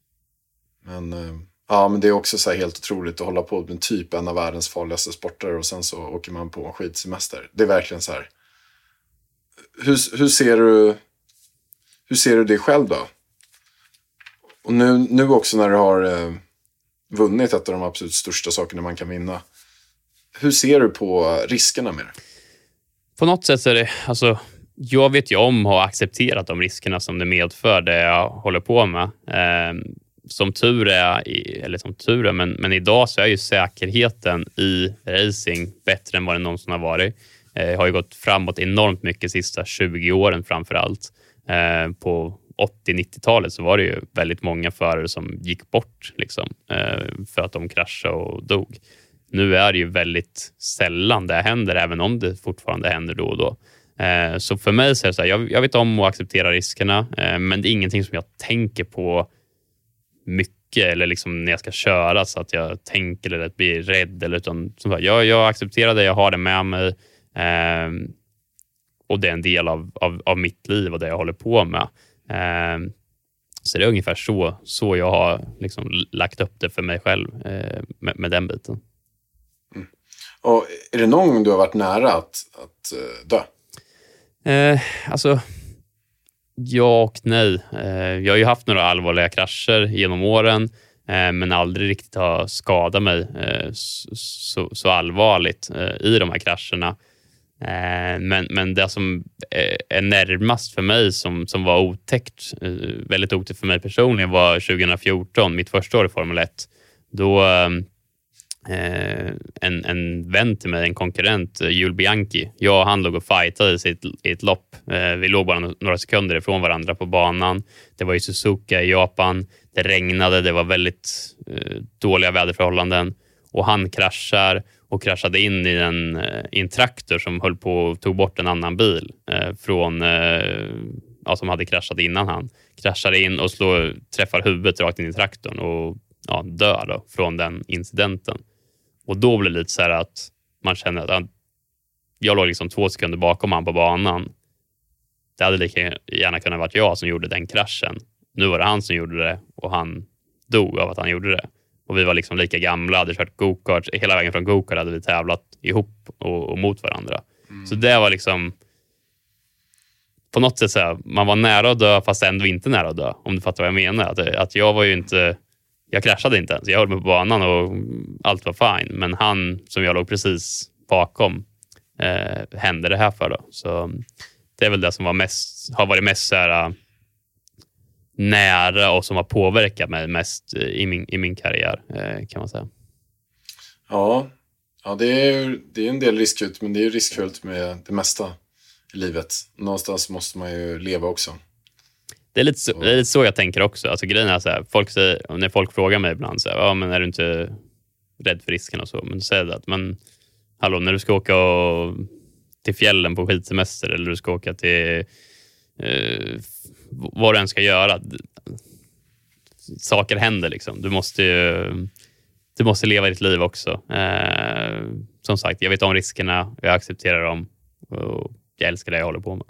Men men det är också så här helt otroligt att hålla på med typ en av världens farligaste sporter och sen så åker man på en skidsemester. Det är verkligen så här. Hur ser du det själv då? Och nu också när du har vunnit ett av de absolut största sakerna man kan vinna. Hur ser du på riskerna med det? På något sätt är det, alltså, jag vet ju om och har accepterat de riskerna som det medför det jag håller på med. Som tur är, men idag så är ju säkerheten i racing bättre än vad det någonsin har varit. Har ju gått framåt enormt mycket de sista 20 åren framförallt. På 80-90-talet så var det ju väldigt många förare som gick bort liksom, för att de kraschade och dog. Nu är det ju väldigt sällan det händer, även om det fortfarande händer då och då. Så för mig så är det så här, jag vet om att acceptera riskerna, men det är ingenting som jag tänker på mycket eller liksom när jag ska köra så att jag tänker eller att bli rädd. Eller, utan, jag accepterar det, jag har det med mig. Och det är en del av mitt liv och det jag håller på med. Så det är ungefär så jag har liksom lagt upp det för mig själv med den biten. Mm. Och är det någon gång du har varit nära att dö? Alltså, ja och nej. Jag har ju haft några allvarliga krascher genom åren, men aldrig riktigt har skadat mig så allvarligt i de här krascherna. Men det som är närmast för mig som var otäckt, väldigt otäckt för mig personligen, var 2014, mitt första år i Formel 1. Då en vän till mig, en konkurrent, Jules Bianchi, jag och han låg och fightade i ett lopp. Vi låg bara några sekunder ifrån varandra på banan. Det var i Suzuka i Japan. Det regnade, det var väldigt dåliga väderförhållanden. Och han kraschade in i en traktor som höll på och tog bort en annan bil som hade kraschat innan han. Kraschade in och träffar huvudet rakt in i traktorn och dör då, från den incidenten. Och då blev det lite så här att man känner att jag låg liksom 2 sekunder bakom han på banan. Det hade lika gärna kunnat varit jag som gjorde den kraschen. Nu var det han som gjorde det och han dog av att han gjorde det. Och vi var liksom lika gamla, hade kört go-kart. Hela vägen från go-kart hade vi tävlat ihop och mot varandra. Så det var liksom på något sätt så här, man var nära att dö fast ändå inte nära att dö. Om du fattar vad jag menar. Att jag var ju inte, jag kraschade inte ens. Jag höll mig på banan och allt var fine. Men han som jag låg precis bakom hände det här för då. Så det är väl det som har varit mest så här, nära och som har påverkat mig mest i min karriär, kan man säga. Ja, det är en del riskfyllt, men det är riskfyllt med det mesta i livet. Någonstans måste man ju leva också. Det är lite så jag tänker också. Alltså grejen är så här, när folk frågar mig ibland så här, men är du inte rädd för risken och så? Men säger det att, men hallå, när du ska åka till fjällen på skidsemester eller du ska åka till vad du än ska göra, saker händer liksom. Du måste leva ditt liv också. Som sagt, jag vet om riskerna, jag accepterar dem och jag älskar det jag håller på med.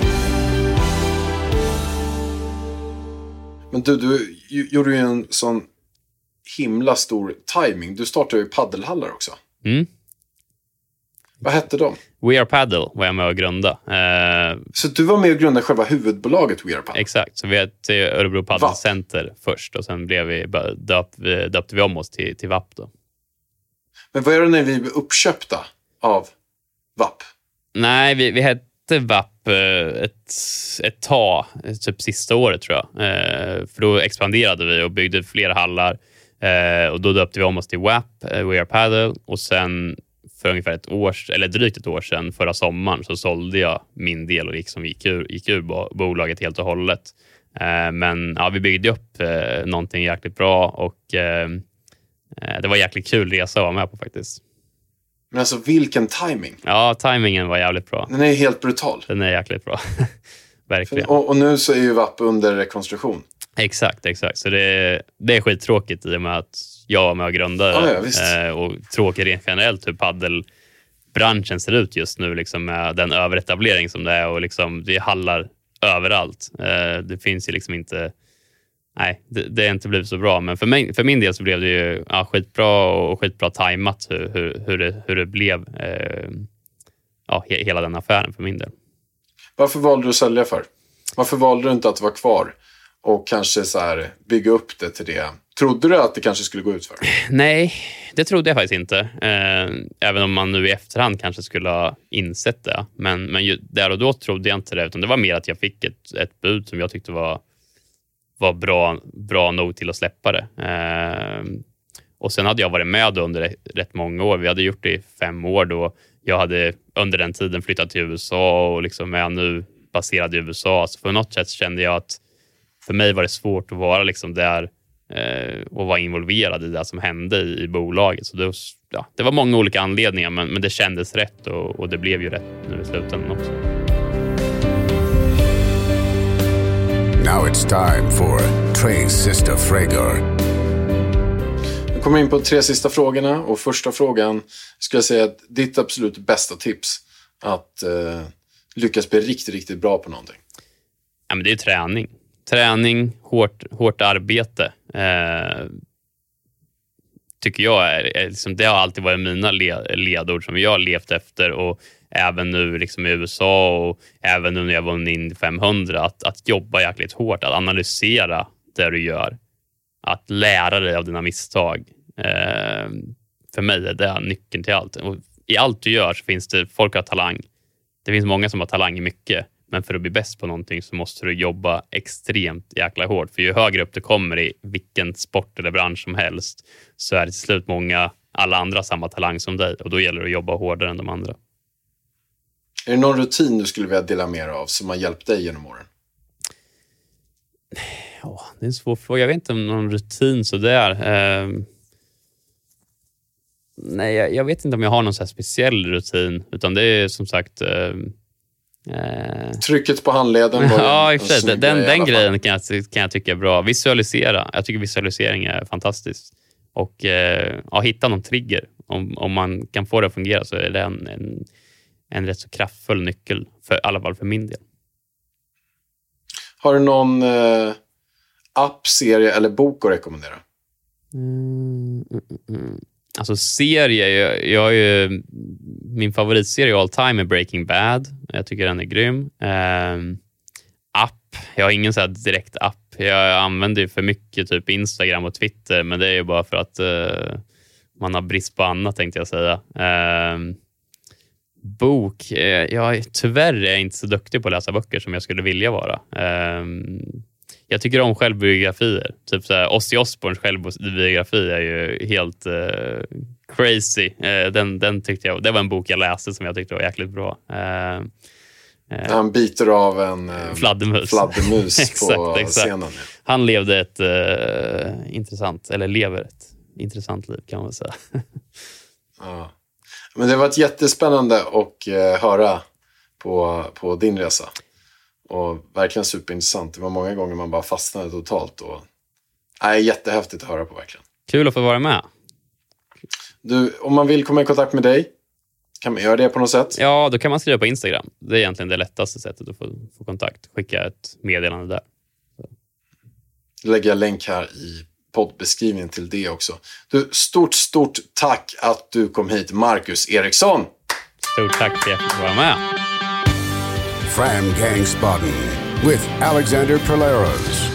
Men du gjorde ju en sån himla stor timing. Du startade ju paddelhallar också. Mm. Vad hette de? We Are Paddle var jag med att grunda. Så du var med och grundade själva huvudbolaget We Are Paddle? Exakt, så vi hette Örebro Paddle Center först och sen döpte vi om oss till VAP då. Men vad är det när vi blev uppköpta av VAP? Nej, vi hette VAP ett tag, typ sista året tror jag. För då expanderade vi och byggde fler hallar. Och då döpte vi om oss till WAP, We Are Paddle. Och sen för ungefär drygt ett år sedan, förra sommaren, så sålde jag min del och gick ur bolaget helt och hållet. Men ja, vi byggde upp någonting jäkligt bra och det var jäkligt kul resa att vara med på faktiskt. Men alltså vilken timing? Ja, timingen var jävligt bra. Den är helt brutal. Den är jäkligt bra. Verkligen. Och nu så är ju VAP under rekonstruktion. Exakt. Så det är skittråkigt i och med att jag var med och grundade. Och tråkigt rent generellt hur paddelbranschen ser ut just nu liksom, med den överetablering som det är och liksom, det är hallar överallt. Det finns ju liksom inte... Nej, det har inte blivit så bra. Men för min del så blev det ju skitbra och skitbra tajmat hur det blev hela den affären för min del. Varför valde du att sälja för? Varför valde du inte att vara kvar och kanske så här bygga upp det till det? Trodde du att det kanske skulle gå ut för? Nej, det trodde jag faktiskt inte. Även om man nu i efterhand kanske skulle ha insett det. Men där och då trodde jag inte det. Utan det var mer att jag fick ett bud som jag tyckte var bra nog till att släppa det. Och sen hade jag varit med under rätt många år. Vi hade gjort det i 5 år då. Jag hade under den tiden flyttat till USA och liksom är nu baserad i USA. Så på något sätt kände jag att för mig var det svårt att vara liksom där och vara involverad i det som hände i bolaget. Så det var många olika anledningar men det kändes rätt och det blev ju rätt nu i slutändan också. Now it's time for Trey's Sister Frager. Vi kommer in på 3 sista frågorna och första frågan skulle jag säga att ditt absolut bästa tips att lyckas bli riktigt, riktigt bra på någonting. Ja, men det är träning. Träning, hårt arbete. Tycker jag är liksom, det har alltid varit mina ledord som jag har levt efter och även nu liksom i USA och även nu när jag vann in 500 att jobba jäkligt hårt, att analysera det du gör, att lära dig av dina misstag. För mig är det nyckeln till allt. Och i allt du gör så finns det folk har talang. Det finns många som har talang i mycket, men för att bli bäst på någonting så måste du jobba extremt jäkla hårt. För ju högre upp du kommer i vilken sport eller bransch som helst så är det till slut alla andra samma talang som dig och då gäller det att jobba hårdare än de andra. Är det någon rutin du skulle vilja dela mer av som har hjälpt dig genom åren? Ja, det är en svår fråga. Jag vet inte om någon rutin så där. Nej, jag vet inte om jag har någon så här speciell rutin utan det är som sagt... Trycket på handleden. Ja, i och för sig. Den grejen kan jag tycka är bra. Visualisera. Jag tycker visualisering är fantastiskt. Och hitta någon trigger. Om man kan få det att fungera så är det en rätt så kraftfull nyckel. För, i alla fall för min del. Har du någon app, serie eller bok att rekommendera? Alltså serie, min favoritserie all time är Breaking Bad. Jag tycker den är grym. App, jag har ingen så här direkt app. Jag använder ju för mycket typ Instagram och Twitter, men det är ju bara för att man har brist på annat tänkte jag säga. Bok? Tyvärr är jag inte så duktig på att läsa böcker som jag skulle vilja vara. Jag tycker om självbiografier. Typ så här, Ozzy Osbournes självbiografi är ju helt crazy. Den tyckte jag, det var en bok jag läste som jag tyckte var jäkligt bra. Han biter av en fladdermus på scenen. Ja. Han levde ett lever ett intressant liv, kan man säga. Ja. Men det var ett jättespännande att höra på din resa. Och verkligen superintressant. Det var många gånger man bara fastnade totalt. Och jättehäftigt att höra på, verkligen. Kul att få vara med. Du, om man vill komma i kontakt med dig, kan man göra det på något sätt? Ja, då kan man skriva på Instagram. Det är egentligen det lättaste sättet att få kontakt. Skicka ett meddelande där. Så. Lägger jag länk här i poddbeskrivningen till det också. Du, stort tack att du kom hit, Marcus Eriksson. Stort tack för att jag fick vara med. Fram Gangsbotten with Alexander Perleros.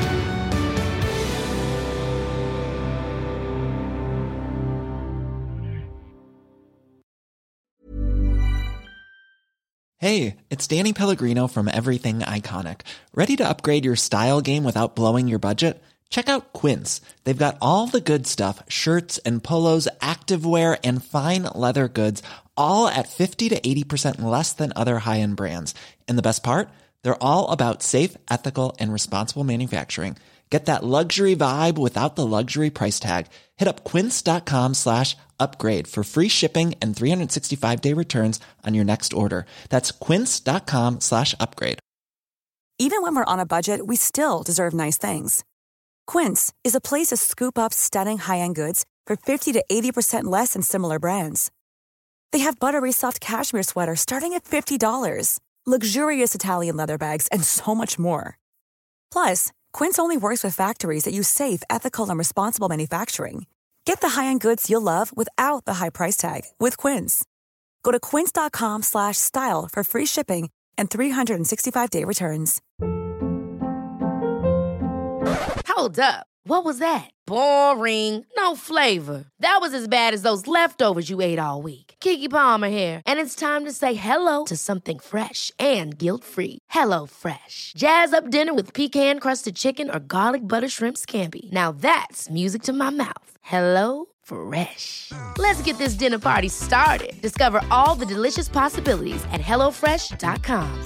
Hey, it's Danny Pellegrino from Everything Iconic. Ready to upgrade your style game without blowing your budget? Check out Quince. They've got all the good stuff, shirts and polos, activewear, and fine leather goods, all at 50 to 80% less than other high-end brands. And the best part? They're all about safe, ethical, and responsible manufacturing. Get that luxury vibe without the luxury price tag. Hit up quince.com/upgrade for free shipping and 365-day returns on your next order. That's quince.com/upgrade. Even when we're on a budget, we still deserve nice things. Quince is a place to scoop up stunning high-end goods for 50 to 80% less than similar brands. They have buttery soft cashmere sweaters starting at $50, luxurious Italian leather bags, and so much more. Plus, Quince only works with factories that use safe, ethical, and responsible manufacturing. Get the high-end goods you'll love without the high price tag with Quince. Go to quince.com/style for free shipping and 365-day returns. Hold up. What was that? Boring. No flavor. That was as bad as those leftovers you ate all week. Keke Palmer here, and it's time to say hello to something fresh and guilt-free. Hello Fresh. Jazz up dinner with pecan-crusted chicken or garlic butter shrimp scampi. Now that's music to my mouth. Hello Fresh. Let's get this dinner party started. Discover all the delicious possibilities at hellofresh.com.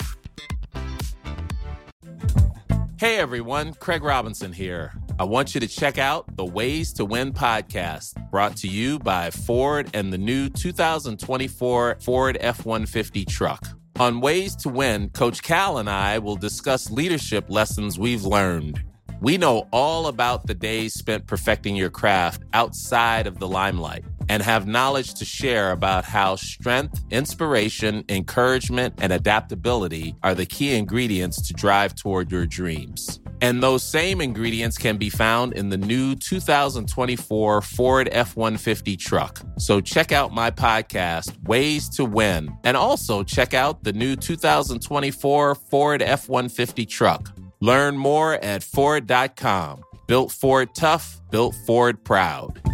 Hey everyone, Craig Robinson here. I want you to check out the Ways to Win podcast, brought to you by Ford and the new 2024 Ford F-150 truck. On Ways to Win, Coach Cal and I will discuss leadership lessons we've learned. We know all about the days spent perfecting your craft outside of the limelight and have knowledge to share about how strength, inspiration, encouragement, and adaptability are the key ingredients to drive toward your dreams. And those same ingredients can be found in the new 2024 Ford F-150 truck. So check out my podcast, Ways to Win, and also check out the new 2024 Ford F-150 truck. Learn more at Ford.com. Built Ford tough, built Ford proud.